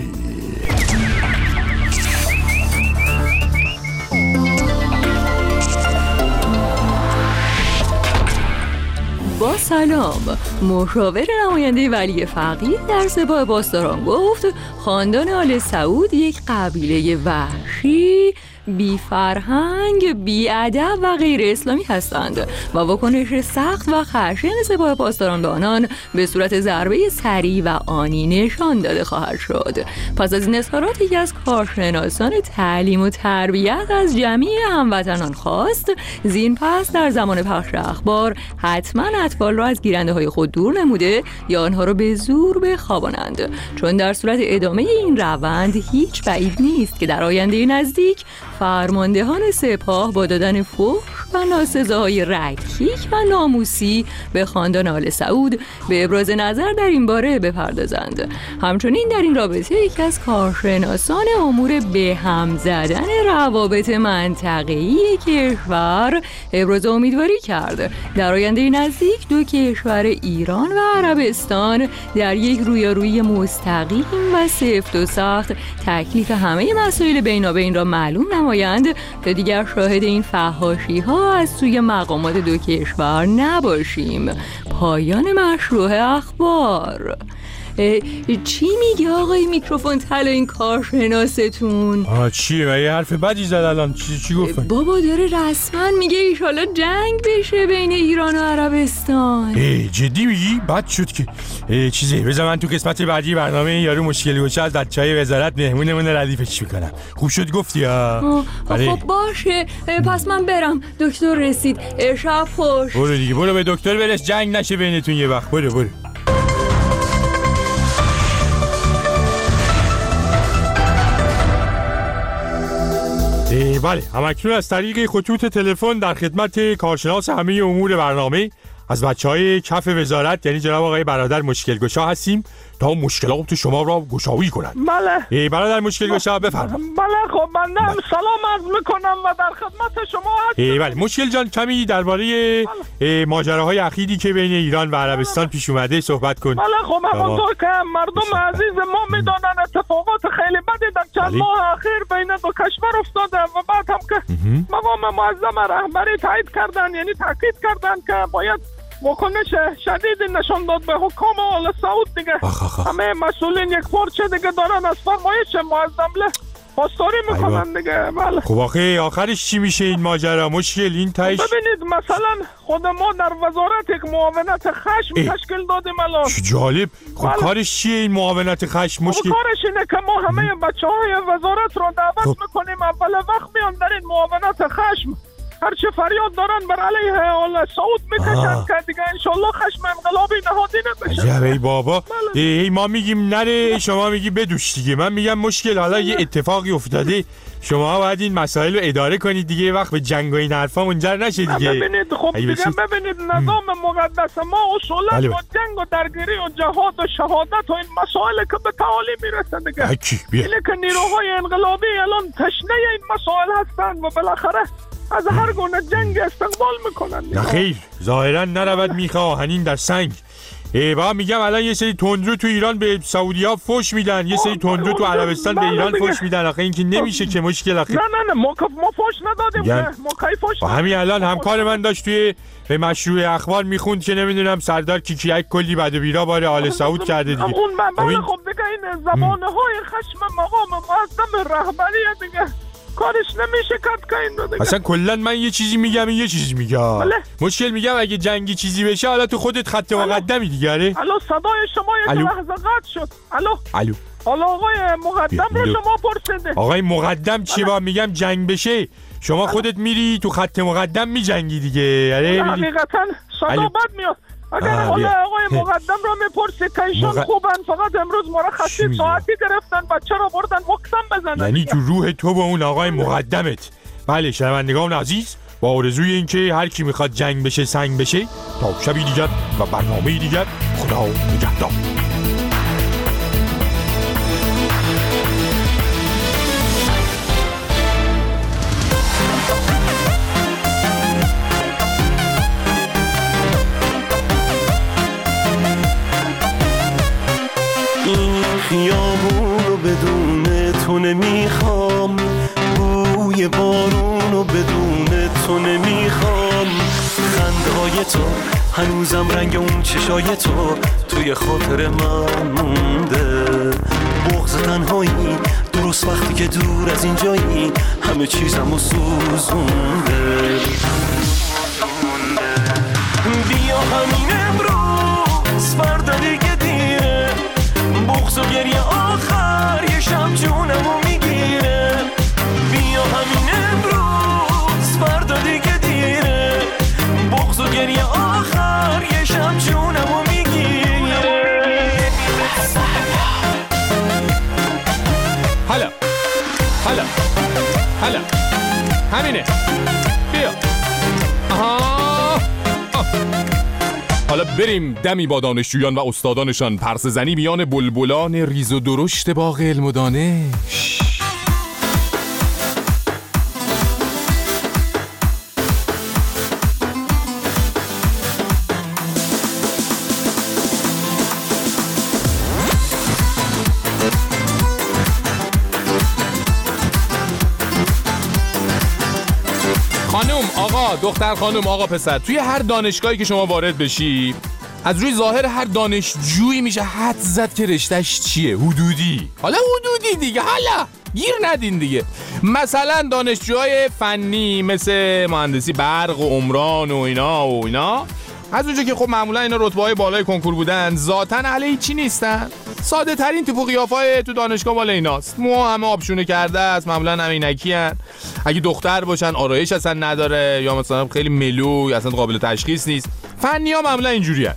[SPEAKER 12] با سلام. مشاور نماینده ولی فقیه در سپاه پاسداران گفت خاندان آل سعود یک قبیله وحشی، بی فرهنگ، بی ادب و غیر اسلامی هستند و واکنش سخت و خشن سپاه پاسداران به آنان به صورت ضربه سریع و آنی نشان داده خواهد شد. پس از این اظهارات یکی از کارشناسان تعلیم و تربیت از جمعی هموطنان خواست زین پس در زمان پخش اخبار حتما اطفال را از گیرنده های خود دور نموده یا آنها را به زور بخوابانند، چون در صورت ادامه این روند هیچ بعید نیست که در آینده نزدیک فرماندهان سپاه با دادن فحش و ناسزاهای رکیک و ناموسی به خاندان آل سعود به ابراز نظر در این باره بپردازند. همچنین در این رابطه یکی از کارشناسان امور به هم زدن روابط منطقه‌ای کشور ابراز امیدواری کرد در آینده نزدیک دو کشور ایران و عربستان در یک رویارویی مستقیم و سفت و سخت تکلیف همه مسائل بینابین را معلوم نمایند تا دیگر شاهد این فحاشی‌ها تنها از سوی مقامات دو کشور نباشیم. پایان مشروع اخبار. چی میگه آقای میکروفون طلا این کارشناستون؟
[SPEAKER 2] چیه؟ من یه حرف بدی زد الان. چی گفت؟
[SPEAKER 12] بابا داره رسما میگه ایشالا جنگ بشه بین ایران و عربستان.
[SPEAKER 2] جدی میگی؟ بد شد که چیزی. بذار من تو قسمت بعدی برنامه یارو مشکل گوشه از بچهای وزارت مهمونمون ردیفش میکنم. خوب شد گفتی ها؟
[SPEAKER 12] خب باشه، پس من برم. دکتر رسید. شب خوش.
[SPEAKER 2] برو دیگه، برو به دکتر برس جنگ نشه بینتون یه وقت. برو. بله، همکنون از طریق خطوط تلفن در خدمت کارشناس همه امور برنامه از بچهای کف وزارت یعنی جناب آقای برادر مشکل گشا هستیم تا مشکلات شما را گشایی کنند.
[SPEAKER 14] بله.
[SPEAKER 2] برادر مشکل گشا بفرمایید.
[SPEAKER 14] بله خب من سلام عرض میکنم و در خدمت شما هستم.
[SPEAKER 2] بله مشکل جان، کمی درباره ماجراهای اخیری که بین ایران و عربستان پیش اومده صحبت کن.
[SPEAKER 14] بله خب همونطور که مردم عزیز ما میدونن اتفاقات خیلی بدی در چند ماه اخیر بین دو کشور افتاده و بعد هم که مقام معظم رهبری تایید کردن، یعنی تاکید کردن که باید واکنش شدید نشان داد به حکام آل سعود دیگه. همه مسئولین یک پارچه دیگه دارن از فرمایش معظم پاسداری میکنن دیگه. بله.
[SPEAKER 2] خب آخرش چی میشه این ماجرا؟ مشکل این تایش؟
[SPEAKER 14] ببینید مثلا خود ما در وزارت یک معاونت خشم تشکیل دادیم الان.
[SPEAKER 2] چه جالب. خب کارش چیه این معاونت خشم؟ مشکل
[SPEAKER 14] کارش اینه که ما همه بچهای وزارت رو دعوت میکنیم اول وقت میان در این معاونت خشم هرچه فریاد دارن بر علیه آل سعود میکشن که دیگه انشالله خشم انقلابی نهادی نمیشه.
[SPEAKER 2] ای بابا. ما میگیم نره، شما میگی بدوش دیگه. من میگم مشکل حالا یه اتفاقی افتاده، شما باید این مسائل رو اداره کنید دیگه، وقت به جنگ و این حرفا منجر نشه دیگه.
[SPEAKER 14] ببینید خب دیگه ببینید نظام مقدس ما اصولا با جنگ و درگیری و جهاد و شهادت و این مسائل که به تعالی میرسن دیگه. اینه که نیروهای انقلابی الان تشنه این مسائل هستن و بالاخره از هر گونه جنگ استقبال میکنن.
[SPEAKER 2] نه خیر، ظاهرا نرود میخواهنین در سنگ. با میگم الان یه سری تندرو تو ایران به سعودی ها فوش میدن، یه سری تندرو تو عربستان به ایران فوش میدن. آخه این که نمیشه که مشکل. آخه
[SPEAKER 14] نه ما فوش ندادیم. ما کی فوش ندادیم.
[SPEAKER 2] همین الان همکار من داشت توی به مشروع اخبار میخوند که نمیدونم سردار کیکیک کلی بد و بیرا بار آل سعود کرده دیگه.
[SPEAKER 14] بله خب دیگه این زبانه های خشم مقام معظم رهبری دیگه کارش نمیشه کات این رو دیگه.
[SPEAKER 2] اصلا کلا من یه چیزی میگم یه چیزی میگم. مشکل میگم اگه جنگی چیزی بشه حالا تو خودت خط مقدمی دیگه.
[SPEAKER 14] الو صدای شما یه لحظه قطع شد. الو حالا آقای مقدم رو شما پرسیده.
[SPEAKER 2] آقای مقدم چی با میگم جنگ بشه شما خودت میری تو خط مقدم میجنگی دیگه.
[SPEAKER 14] حقیقتا صدا بد میاد. اگر حالا آقای مقدم رو میپرسی که ایشان خوبن، فقط امروز مرخصی ساعتی گرفتن بچه رو بردن وکسن بزنن.
[SPEAKER 2] یعنی تو روح تو با اون آقای مقدمت. بله شنوندگان عزیز، با آرزوی این که هر کی میخواد جنگ بشه سنگ بشه، تا شبی دیگر و برنامه دیگر، خدا نگهدار.
[SPEAKER 15] خیابون رو بدون تو نمیخوام، بوی بارون رو بدون تو نمیخوام، خنده های تو هنوزم رنگ اون چشای تو توی خاطر من مونده، بغض تنهایی درست وقتی که دور از این جایی همه چیزمو سوزونده. بیا همین امروز فردا دیگه دیره، بغض و گریه آخر یه شب جونمو میگیره. بیا همین امروز فردا دیگه دیره، بغض و گریه آخر یه شب جونمو میگیره.
[SPEAKER 2] حالا همینه. بیا حالا بریم دمی با دانشجویان و استادانشان پرسه زنی میان بلبلان ریز و درشت باغ علم و دانش. خانم، آقا، دختر، خانم، آقا، پسر، توی هر دانشگاهی که شما وارد بشی از روی ظاهر هر دانشجویی میشه حد زد که رشتهش چیه. حدودی، حالا حدودی دیگه، حالا گیر ندین دیگه. مثلا دانشجوهای فنی مثل مهندسی برق و عمران و اینا از اونجا که خب معمولا اینا رتبه‌های بالای کنکور بودن ذاتاً اهل هیچی نیستن. ساده ترین تیپ و قیافای تو دانشگاه مال ایناست. مو همه آبشونه کرده است، معمولا عینکی ان. اگه دختر باشن آرایش اصلا نداره یا مثلا خیلی ملو، اصلا قابل تشخیص نیست. فنی‌ها معمولا اینجوریه.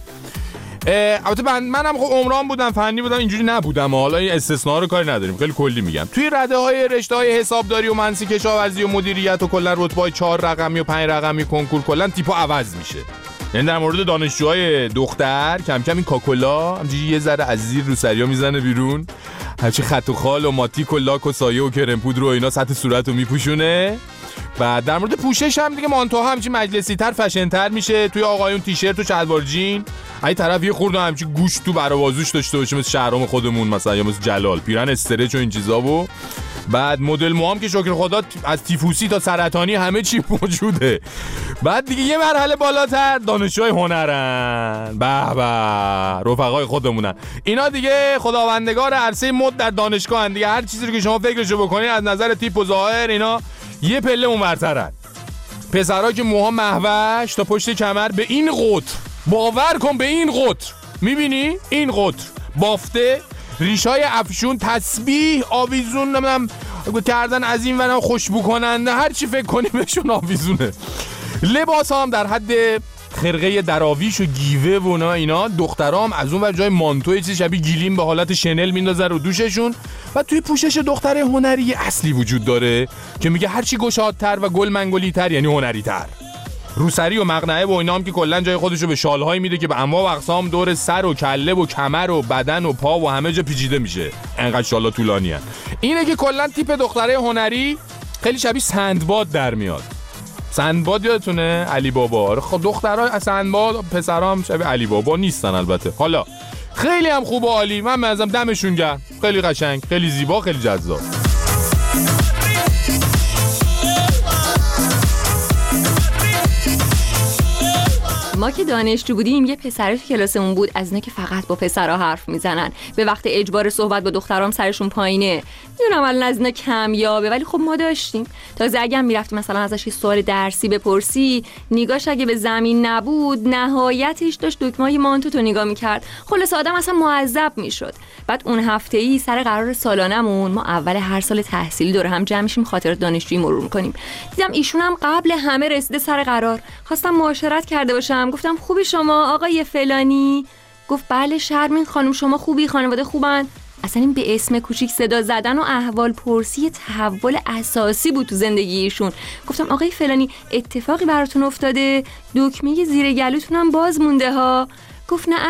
[SPEAKER 2] البته منم خب عمران بودم، فنی بودم، اینجوری نبودم. حالا این استثناء رو کاری نداریم، خیلی کلی میگم. توی رده‌های رشته‌های حسابداری و مهندسی کشاورزی و مدیریت و کلا رتبه‌های 4 رقمی و 5 رقمی کنکور کلا تیپو عوض میشه. یعنی در مورد دانشجوهای دختر کم کم این کاکولا همچنین یه ذره از زیر رو سریا میزنه بیرون، هرچی خط و خال و ماتیک و لاک و سایه و کرم پودر و اینا سطح صورت رو میپوشونه. بعد در مورد پوشش هم دیگه مانتوها همچین مجلسی تر، فشن تر میشه. توی آقایون تیشرت و شلوار جین، اگه طرف یه خورده همچین گوشت تو برآوازوش داشته باشه مثل شهرام خودمون مثلا یا مثل جلال، پیرن استرچ و این چیزا. و بعد مدل موام که شکر خدا از تیفوسی تا سرطانی همه چی موجوده. بعد دیگه یه مرحله بالاتر دانشجوهای هنرن. به رفقای خودمونن اینا دیگه خداوندگار عرصه مد در دانشگاهن دیگه. هر چیزی رو که شما فکرشو بکنین از نظر تیپ و ظاهر اینا یه پله اونورترن. پسرها که موها مهوش تا پشت کمر به این قطر، باور کن به این قطر، میبینی این قطر بافته، ریشای افشون، تسبیح، آویزون نمیدونم کردن از این ورم خوشبو کننده، هر چی فکر کنی بهشون آویزونه. لباس هم در حد خرقه دراویش و گیوه و اینا. دخترام از اون ور جای مانتوی چیز شبیه گیلیم به حالت شنل میندازن رو دوششون. و توی پوشش دختر هنری اصلی وجود داره که میگه هر چی گشادتر و گل منگلی تر یعنی هنری تر. روسری و مقنعه و اینا هم که کلا جای خودشو به شالهای میده که به انواع و اقسام دور سر و کله و کمر و بدن و پا و همه جا پیچیده میشه، انقدر شالا طولانی هن. اینه که کلا تیپ دختره هنری خیلی شبیه سندباد در میاد. سندباد یادتونه؟ علی بابا. خب دخترها سندباد، پسرها هم شبیه علی بابا نیستن البته. حالا خیلی هم خوب و عالی، من به نظرم دمشون گرم، خیلی قشنگ، خیلی زیبا، خیلی جذاب.
[SPEAKER 12] ما که دانشجو بودیم یه پسر تو کلاسمون بود از اینا که فقط با پسرها حرف میزنن، به وقت اجبار صحبت با دخترام سرشون پایینه. میدونم الان از اینا کمیابه ولی خب ما داشتیم. تازه اگه میرفتیم مثلا ازش یه سوال درسی بپرسی، نگاش اگه به زمین نبود نهایتش داشت دکمه‌های مانتو تو نگاه میکرد. خلاص آدم اصلا معذب میشد. بعد اون هفته‌ای سر قرار سالانمون ما اول هر سال تحصیلی دور هم جمع میشیم خاطرات دانشجویی مرور می‌کنیم. دیدم ایشون هم قبل همه رسیده سر قرار. خواستم معاشرت کرده باشم. گفتم خوبی شما آقای فلانی؟ گفت بله شرمین خانم شما خوبی، خانواده خوبن؟ اصلا این به اسم کوچیک صدا زدن و احوال پرسی تحول اساسی بود تو زندگیشون. گفتم آقای فلانی اتفاقی براتون افتاده؟ دکمه زیر گلوتون هم باز مونده ها. گفت نه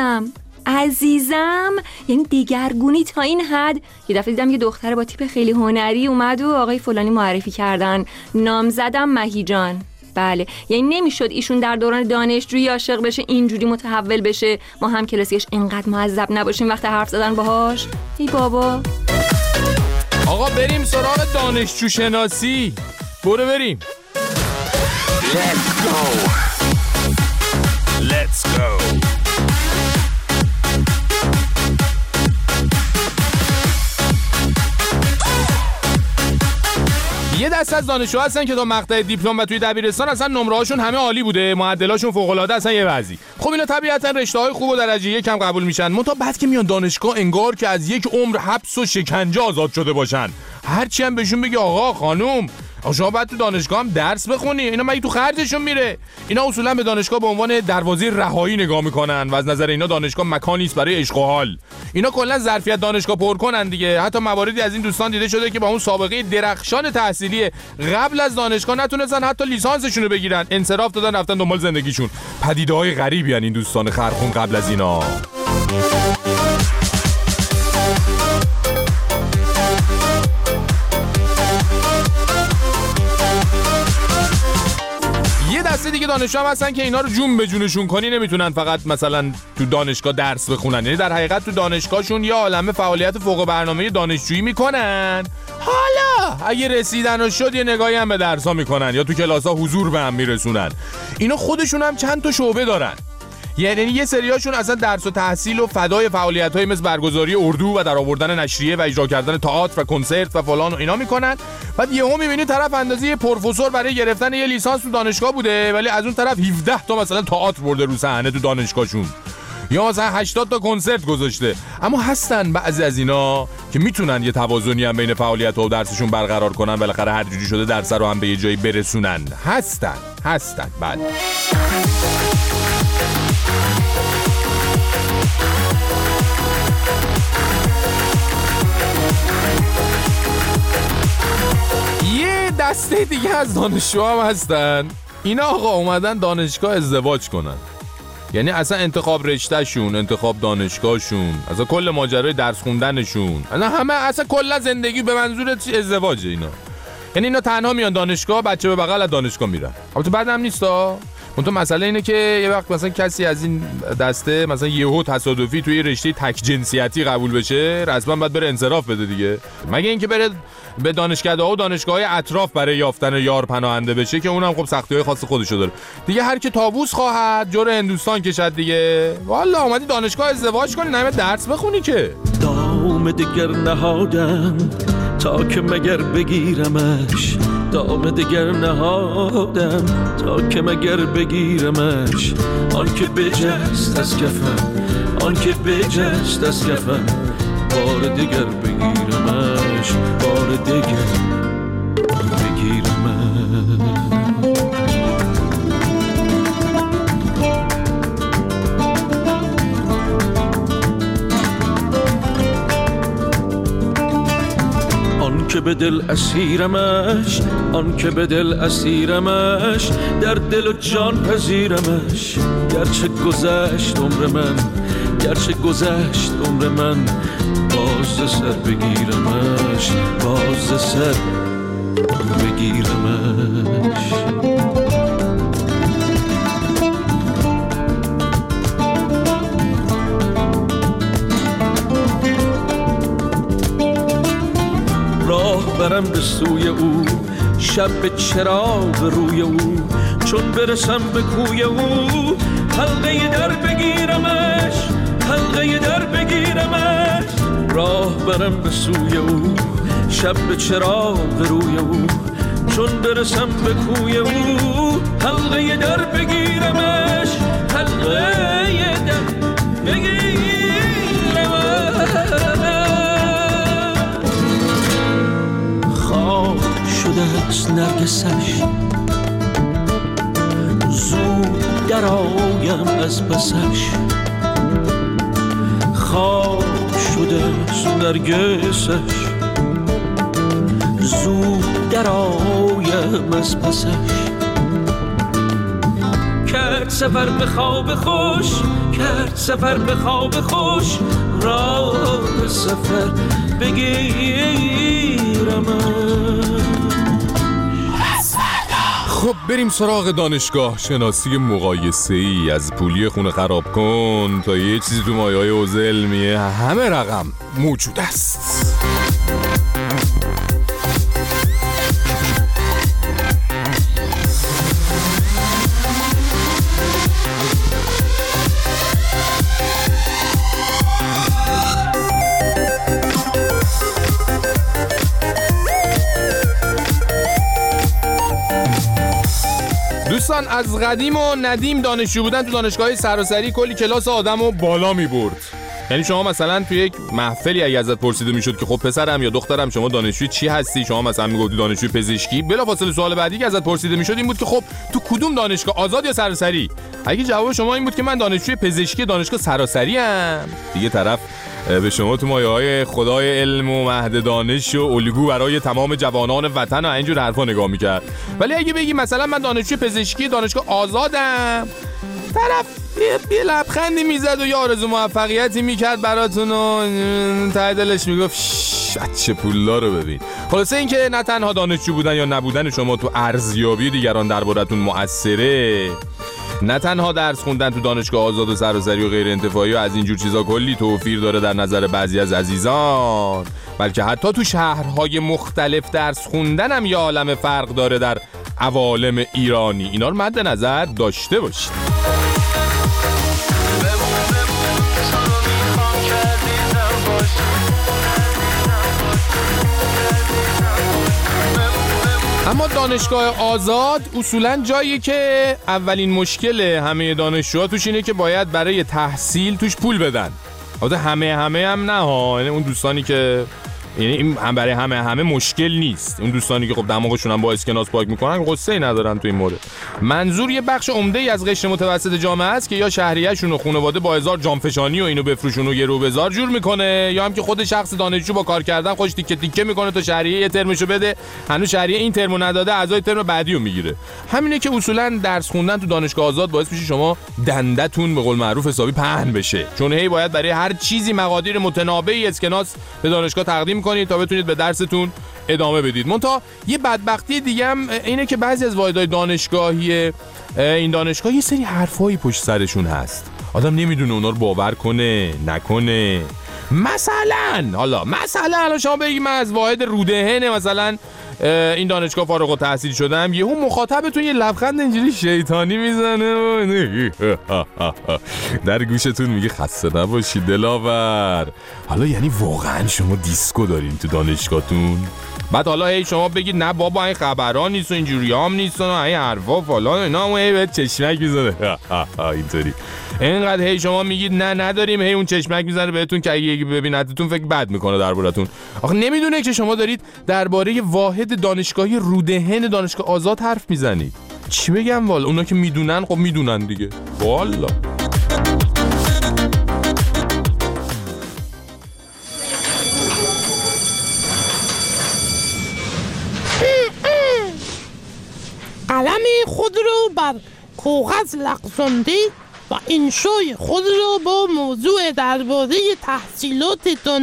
[SPEAKER 12] عزیزم یعنی دیگرگونی تا این حد. یه دفعه دیدم یه دختر با تیپ خیلی هنری اومد و آقای فلانی معرفی کردن، نامزدم مهیجان. بله یعنی نمیشد ایشون در دوران دانشجویی عاشق بشه اینجوری متحول بشه، ما هم کلاسیش اینقدر معذب نباشیم وقت حرف زدن باهاش. ای بابا.
[SPEAKER 2] آقا بریم سراغ دانشجو شناسی. برو بریم.
[SPEAKER 9] Let's go.
[SPEAKER 2] یه دسته از دانشجو هستن که تا مقطع دیپلم و توی دبیرستان اصلا نمره‌هاشون همه عالی بوده، معدلاشون فوق‌العاده، اصلا یه وضعی. خب اینا طبیعتا رشته‌های خوب و درجه یک هم قبول میشن. منتها بعد که میان دانشگاه انگار که از یک عمر حبس و شکنجه آزاد شده باشن. هرچی هم بهشون بگی آقا خانم شما باید تو دانشگاه هم درس بخونی، اینا مگه تو خرجشون میره؟ اینا اصولا به دانشگاه به عنوان دروازه رهایی نگاه میکنن و از نظر اینا دانشگاه مکانی است برای عشق و حال. اینا کلا ظرفیت دانشگاه پر کنن دیگه. حتی مواردی از این دوستان دیده شده که با اون سابقه درخشان تحصیلی قبل از دانشگاه نتونستن حتی لیسانسشون رو بگیرن، انصراف دادن رفتن دنبال زندگیشون. پدیده‌های غریبی ان این دوستان خرخون قبل از اینا. دسته دیگه دانشجو هم هستن که اینا رو جون به جونشون کنی نمیتونن فقط مثلا تو دانشگاه درس بخونن، یعنی در حقیقت تو دانشگاهشون یه عالمه فعالیت فوق برنامه دانشجویی میکنن. حالا اگه رسیدن و شد یه نگاهی هم به درسا میکنن یا تو کلاسا حضور به هم میرسونن. اینا خودشون هم چند تا شعبه دارن. یعنی یه سریاشون اصلا درس و تحصیل و فدای فعالیت‌های مثل برگزاری اردو و درآوردن نشریه و اجرا کردن تئاتر و کنسرت و فلان و اینا میکنن. بعد یهو میبینی طرف اندازه پروفسور برای گرفتن یه لیسانس تو دانشگاه بوده، ولی از اون طرف 17 تا مثلا تئاتر برده رو صحنه تو دانشگاهشون، یا مثلا 80 تا کنسرت گذاشته. اما هستن بعضی از اینا که میتونن یه توازنی هم بین فعالیت‌ها و درسشون برقرار کنن، بالاخره هر جوری شده درس رو هم به یه جایی برسونن. هستن بعد. یه دسته دیگه از دانشجوها هم هستن، اینا آقا اومدن دانشگاه ازدواج کنن. یعنی اصلا انتخاب رشتهشون، انتخاب دانشگاهشون، اصلا کل ماجرای درس خوندنشون، اصلا کلا زندگی به منظور ازدواجه اینا. یعنی اینا تنها میان دانشگاه، بچه به بغل از دانشگاه میرن. البته بعدم نیستا. منتها مسئله اینه که یه وقت مثلا کسی از این دسته مثلا یهو تصادفی توی رشته تک جنسیتی قبول بشه، رسما باید بره انصراف بده دیگه. مگه اینکه بره به دانشکده‌ها و دانشگاه‌های اطراف برای یافتن یار پناهنده بشه که اونم خب سختی‌های خاص خودشو داره. دیگه هر کی طاووس خواهد جور هندوستان کشد دیگه. والا اومدی دانشگاه ازدواج کنی، نمی‌شه درس بخونی که.
[SPEAKER 1] دام دگر نهادم تا که مگر بگیرمش، دام دگر نهادم تا که مگر بگیرمش. آن که بجست از کفم، آن که بجست از کفم، بار دگر بگیرمش، بار دگر بگیرمش. آن که به دل اسیرمش، آن که به دل اسیرمش، در دل و جان پذیرمش. گرچه گذشت عمر من، گرچه گذشت عمر من، باز سر بگیرمش، باز سر بگیرمش. راه برم به سوی او، شب به چراغ روی او، چون برسم به کوی او، حلقه در بگیرمش، حلقه در بگیرمش. راه برم به سوی او، شب به چراغ روی او، چون برسم به کوی او، حلقه در بگیرمش، حلقه در بگیرمش. خاک شده است نرگسش، زود در آیم از پسش. خاک شده است نرگسش، زود در آیم از پسش. کرد سفر به خواب خوش، کرد سفر به خواب خوش، راه سفر بگیرم.
[SPEAKER 2] خب بریم سراغ دانشگاه شناسی مقایسه‌ای. از پولی خونه خراب کن تا یه چیزی تو مایه‌های اوزلمیه، همه رقم موجود است. دوستان از قدیم و ندیم دانشجو بودن تو دانشگاه سراسری کلی کلاس آدمو بالا میبرد. یعنی شما مثلا تو یک محفلی اگه ازت پرسیده میشد که خب پسرم یا دخترم شما دانشجوی چی هستی، شما مثلا میگفتی دانشجوی پزشکی، بلافاصله سوال بعدی که ازت پرسیده میشد این بود که خب تو کدوم دانشگاه، آزاد یا سراسری؟ اگه جواب شما این بود که من دانشجوی پزشکی دانشگاه سراسری ام، دیگه طرف به شما تو مایه‌های خدای علم و مهد دانش و الگو برای تمام جوانان وطن و اینجور حرفا نگاه میکرد. ولی اگه بگی مثلا من دانشجوی پزشکی دانشگاه آزادم، طرف یه لبخندی میزد و یه آرزو موفقیتی میکرد براتون و ته دلش میگفت چه پولا رو ببین. خلاصه این که نه تنها دانشجو بودن یا نبودن شما تو ارزیابی دیگران دربارتون مؤثره، نه تنها درس خوندن تو دانشگاه آزاد و سراسری و غیر انتفاعی و از اینجور چیزا کلی توفیر داره در نظر بعضی از عزیزان، بلکه حتی تو شهرهای مختلف درس خوندن هم یه عالم فرق داره در عوالم ایرانی. اینا رو مد نظر داشته باشید. اما دانشگاه آزاد اصولاً جاییه که اولین مشکل همه دانشجوها توش اینه که باید برای تحصیل توش پول بدن. البته همه هم نه ها، یعنی اون دوستانی که یعنی این هم برای همه مشکل نیست. اون دوستانی که خب دماغشون هم با اسکناس پاک میکنن قصه‌ای ندارن تو این مورد. منظور یه بخش عمده‌ای از قشر متوسط جامعه است که یا شهریه‌شون و خانواده با هزار جانفشانی و اینو بفروشون و گرو بزار جور میکنه، یا هم که خود شخص دانشجو با کار کردن خوش تیکه تیکه میکنه تا شهریه یه ترمشو بده، هنوز شهریه این ترمو نداده، اعضای ترم بعدیو میگیره. همینه که اصولاً درس خوندن تو دانشگاه آزاد باعث میشه شما دندتون به قول معروف حسابی پهن بشه، چون هی باید برای هر چیزی مقادیر متنابعی اسکناس به دانشگاه تقدیم کنید تا بتونید به درستون ادامه بدید. منتها یه بدبختی دیگه هم اینه که بعضی از واحدهای دانشگاهی این دانشگاه یه سری حرفایی پشت سرشون هست، آدم نمیدونه اونا رو باور کنه نکنه. مثلا شما بگید من از واحد رودهن مثلا این دانشگاه فارغ التحصیل شدم، یهو مخاطبتون یه لبخند اینجوری شیطانی میزنه در گوشتون میگه خسته نباشی دلاور. حالا یعنی واقعا شما دیسکو دارین تو دانشگاهتون؟ بعد حالا هی شما بگید نه بابا این خبرها نیست و اینجوری هم نیست و این حرفا فلان اینا، همون هی بهت چشمک میزنه اینطوری. اینقدر هی شما میگید نه نداریم، هی اون چشمک میزنه بهتون که اگه یکی ببینتتون فکر بد میکنه دربارتون. آخه نمیدونه که شما دارید درباره واحد دانشگاهی رودهن دانشگاه آزاد حرف میزنید. چی بگم والا، اونا که میدونن خب میدونن دیگه والا.
[SPEAKER 13] قلم خود رو بر کاغذ لغزانده و انشای خود را با موضوع درباره تحصیلات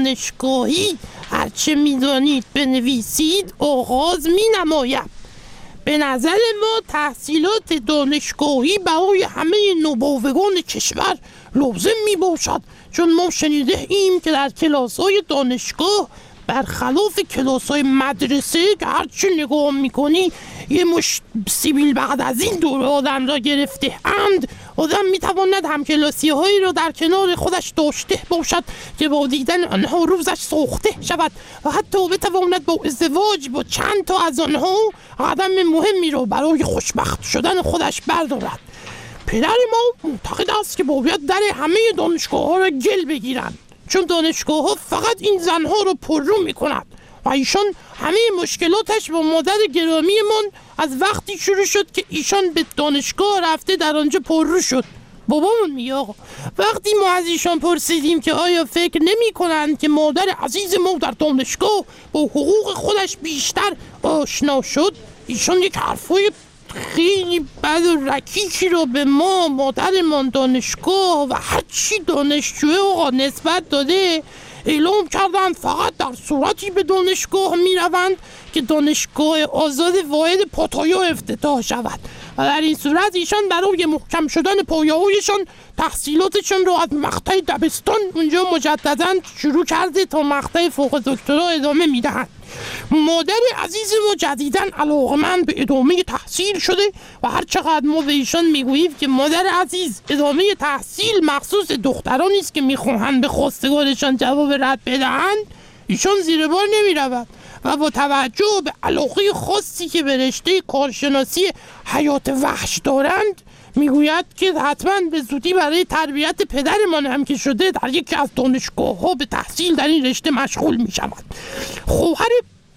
[SPEAKER 13] دانشگاهی هرچه می‌دانید بنویسید آغاز می‌نمایم. به نظر ما تحصیلات دانشگاهی برای همه نوباوگان کشور لازم میباشد، چون ما شنیده ایم که در کلاس‌های دانشگاه برخلاف کلاس‌های مدرسه که هرچی نگاه میکنی یه مش سیبیل بعد از این دور آدم را گرفته اند، آدم میتواند همکلاسی هایی را در کنار خودش داشته باشد که با دیدن آنها روزش سوخته شود و حتی بتواند با ازدواج با چند تا از آنها قدم مهمی را برای خوشبخت شدن خودش بردارد. پدر ما معتقد است که باید در همه دانشگاه ها را گل بگیرند، چون دانشگاه ها فقط این زنها رو پررو می کند و ایشان همه مشکلاتش با مادر گرامی من از وقتی شروع شد که ایشان به دانشگاه رفته در آنجا پررو شد. بابامون میگه آقا وقتی ما از ایشان پرسیدیم که آیا فکر نمی کنند که مادر عزیز ما در دانشگاه با حقوق خودش بیشتر آشنا شد، ایشان یک حرفای خیلی بد و رکیکی رو به ما مادرمان دانشگاه و هرچی دانشجوه آقا نسبت داده اعلام کردن فقط در صورتی به دانشگاه می روند که دانشگاه آزاد واحد پاتایا افتتاح شود و در این صورت ایشان برای محکم شدن پایه‌هایشان تحصیلاتشان رو از مقطع دبستان اونجا مجدداً شروع کرده تا مقطع فوق دکترا ادامه می دهند. مادر عزیز ما جدیداً علاقه‌مند به ادامه تحصیل شده و هر چقدر ما به ایشان میگوییم که مادر عزیز ادامه تحصیل مخصوص دخترانی است که میخواهند به خواستگارشان جواب رد بدهند، ایشان زیر بار نمیرود و با توجه به علاقه خاصی که به رشته کارشناسی حیات وحش دارند میگوید که حتما به زودی برای تربیت پدرمان هم که شده در یکی از دانشگاه ها به تحصیل در این رشته مشغول می شود. خواهر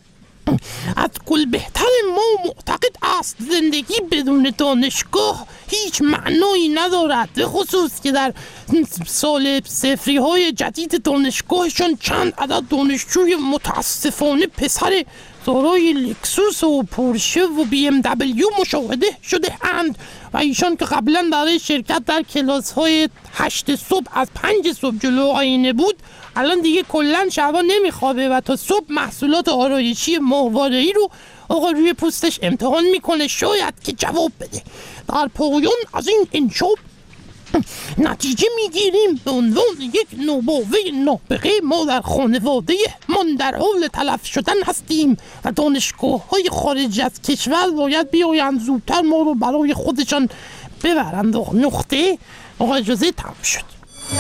[SPEAKER 13] از کل بهتر ما معتقد است زندگی بدون دانشگاه هیچ معنایی ندارد، به خصوص که در سال صفری های جدید دانشگاهشان چند عدد دانشجوی متاسفانه پسر دارای لکسوس و پورشه و بی ام دبلیو مشاهده شده اند و ایشان که قبلا برای شرکت در کلاس های 8 صبح از 5 صبح جلو آینه بود الان دیگه کلن شبا نمیخوابه و تا صبح محصولات آرایشی ماهواره‌ای رو آقا روی پوستش امتحان میکنه شاید که جواب بده. در پایان از این انشاب نتیجه میگیریم به عنوان یک نوباوه نابغه ما در خانواده من در حال تلف شدن هستیم و دانشگاه‌های خارج از کشور باید بیایند زودتر ما رو برای خودشان ببرند. نقطه. آقا اجازه تمام شد.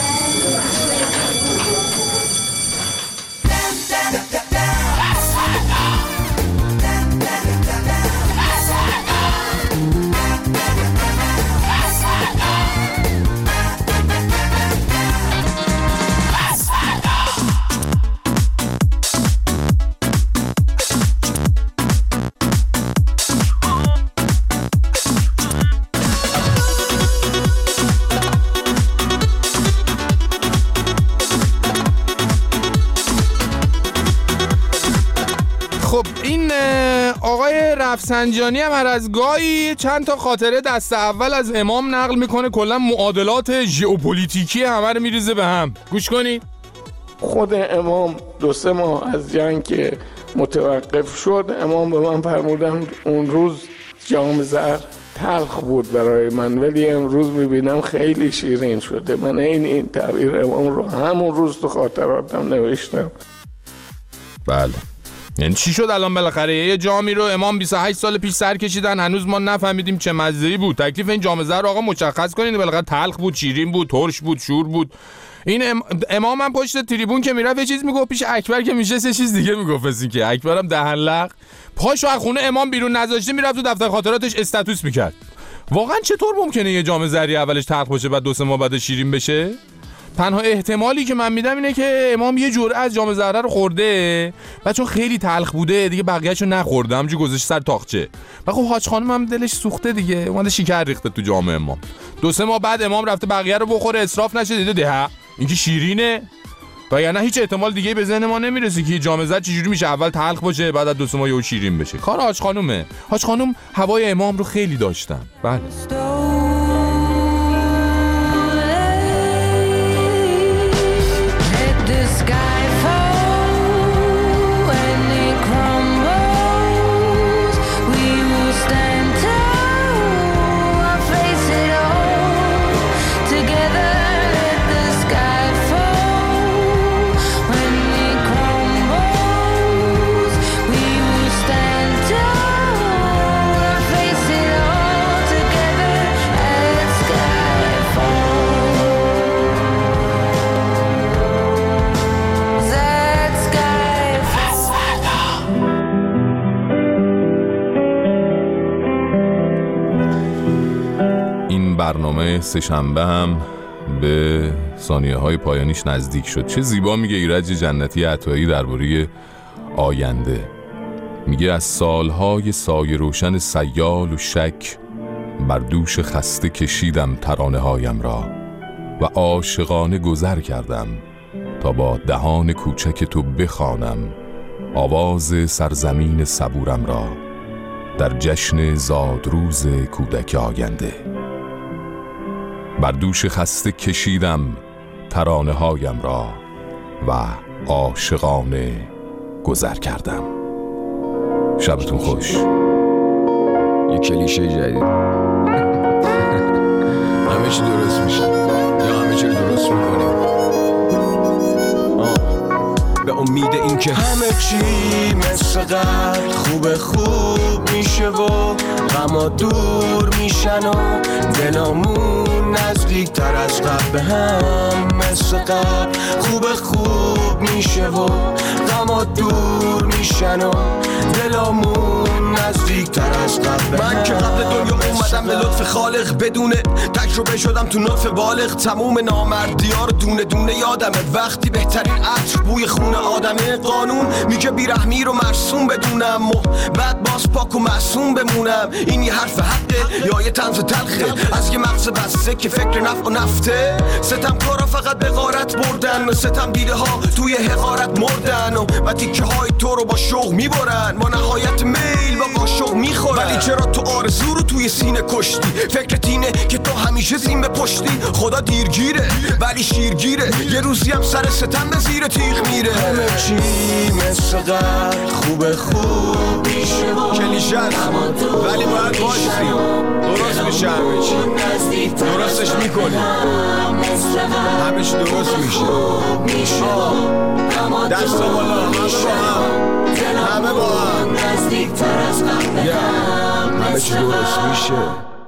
[SPEAKER 2] خب این آقای رفسنجانی هم هر از گاهی چند تا خاطره دست اول از امام نقل میکنه، کلا معادلات ژئوپلیتیکی همه رو میریزه به هم. گوش کنید.
[SPEAKER 16] خود امام 2-3 ماه از جنگ که متوقف شد، امام به من فرمودن اون روز جام زهر تلخ بود برای من، ولی امروز میبینم خیلی شیرین شده. من این تعبیر امام رو همون روز تو خاطراتم نوشتم.
[SPEAKER 2] بله، یعنی چی شد الان بالاخره یه جامی رو امام 28 سال پیش سر کشیدن، هنوز ما نفهمیدیم چه مزه‌ای بود. تکلیف این جام زهر آقا مشخص کنین، بالاخره تلخ بود، شیرین بود، ترش بود، شور بود. این امام هم پشت تریبون که میرفت یه چیز میگفت، پیش اکبر که میشه یه چیز دیگه میگفت. اصلا که اکبرم دهن لق پاشو از خونه امام بیرون نذاشته میرفت تو دفتر خاطراتش استاتوس میکرد. واقعا چطور ممکنه یه جام زهری اولش تلخ باشه بعد 2-3 ماه بعد شیرین بشه؟ تنها احتمالی که من میدم اینه که امام یه جرعه از جام زهره رو خورده، بعد چون خیلی تلخ بوده دیگه بقیه‌شو نخورده، همونجوری گذاشت سر تاقچه. و خب حاج خانم هم دلش سوخته دیگه، اومده شکر ریخته تو جام امام. 2-3 ماه بعد امام رفته بقیه رو بخوره، اسراف نشه، دیده ده اینکه شیرینه. و یعنی هیچ احتمال دیگه به ذهن ما نمیرسه که جام زهر چجوری میشه اول تلخ باشه بعد از 2-3 ماه یهو شیرین بشه. کار حاج خانومه. حاج خانم هوای امام رو خیلی داشتن. بله. برنامه سه‌شنبه هم به ثانیه‌های پایانیش نزدیک شد. چه زیبا میگه ایرج جنتی عطایی درباره آینده. میگه از سالهای سایه روشن سیال و شک بر دوش خسته کشیدم ترانه‌هایم را و عاشقانه گذر کردم تا با دهان کوچک تو بخوانم آواز سرزمین صبورم را در جشن زادروز کودک آینده. بر دوش خسته کشیدم ترانه هایم را و عاشقانه گذر کردم. شبتون خوش.
[SPEAKER 17] یه کلیشه جدید. همه چی درست میشه یا همه چی درست میکنیم به امید این که
[SPEAKER 15] همه چی مثل قبل خوب میشه و غما دور میشن و دلامون نزدیک تر از قبل به هم مثل قبل خوب میشه و غما دور میشن و دلامون نزدیک تر از قبل. من که قبل دنیا اومدم به لطف خالق بدون تجربه شدم تو نطف بالغ. تموم نامردی‌ها رو دونه دونه یادمه وقتی بهترین عطر بوی خون آدمه. قانون میگه بیرحمی رو مرسوم بدونم و بعد باز پاک و معصوم بمونم. این یه حرف حقه یا یه طنز تلخه از یه مغز بسته که فکر نفع و نفته. ستم کارا فقط به غارت بردن و ستم دیده ها توی حقارت مردن و تیکه های تو رو با شوق میبرن. ما نهایت میل با قاشق میخورن. ولی چرا تو آرزو رو توی سینه کشتی؟ فکرت اینه که تو همیشه زین به پشتی. خدا دیرگیره ولی شیرگیره. یه روزی هم سر ستم به زیر تیغ میره. همه چی
[SPEAKER 7] مثل قبل خوب میشه کلیشه است ولی باید باشیم درست میشه همه چی درستش میکنیم همه چی درست میشه دست بالا همه با هم همه چی درست میشه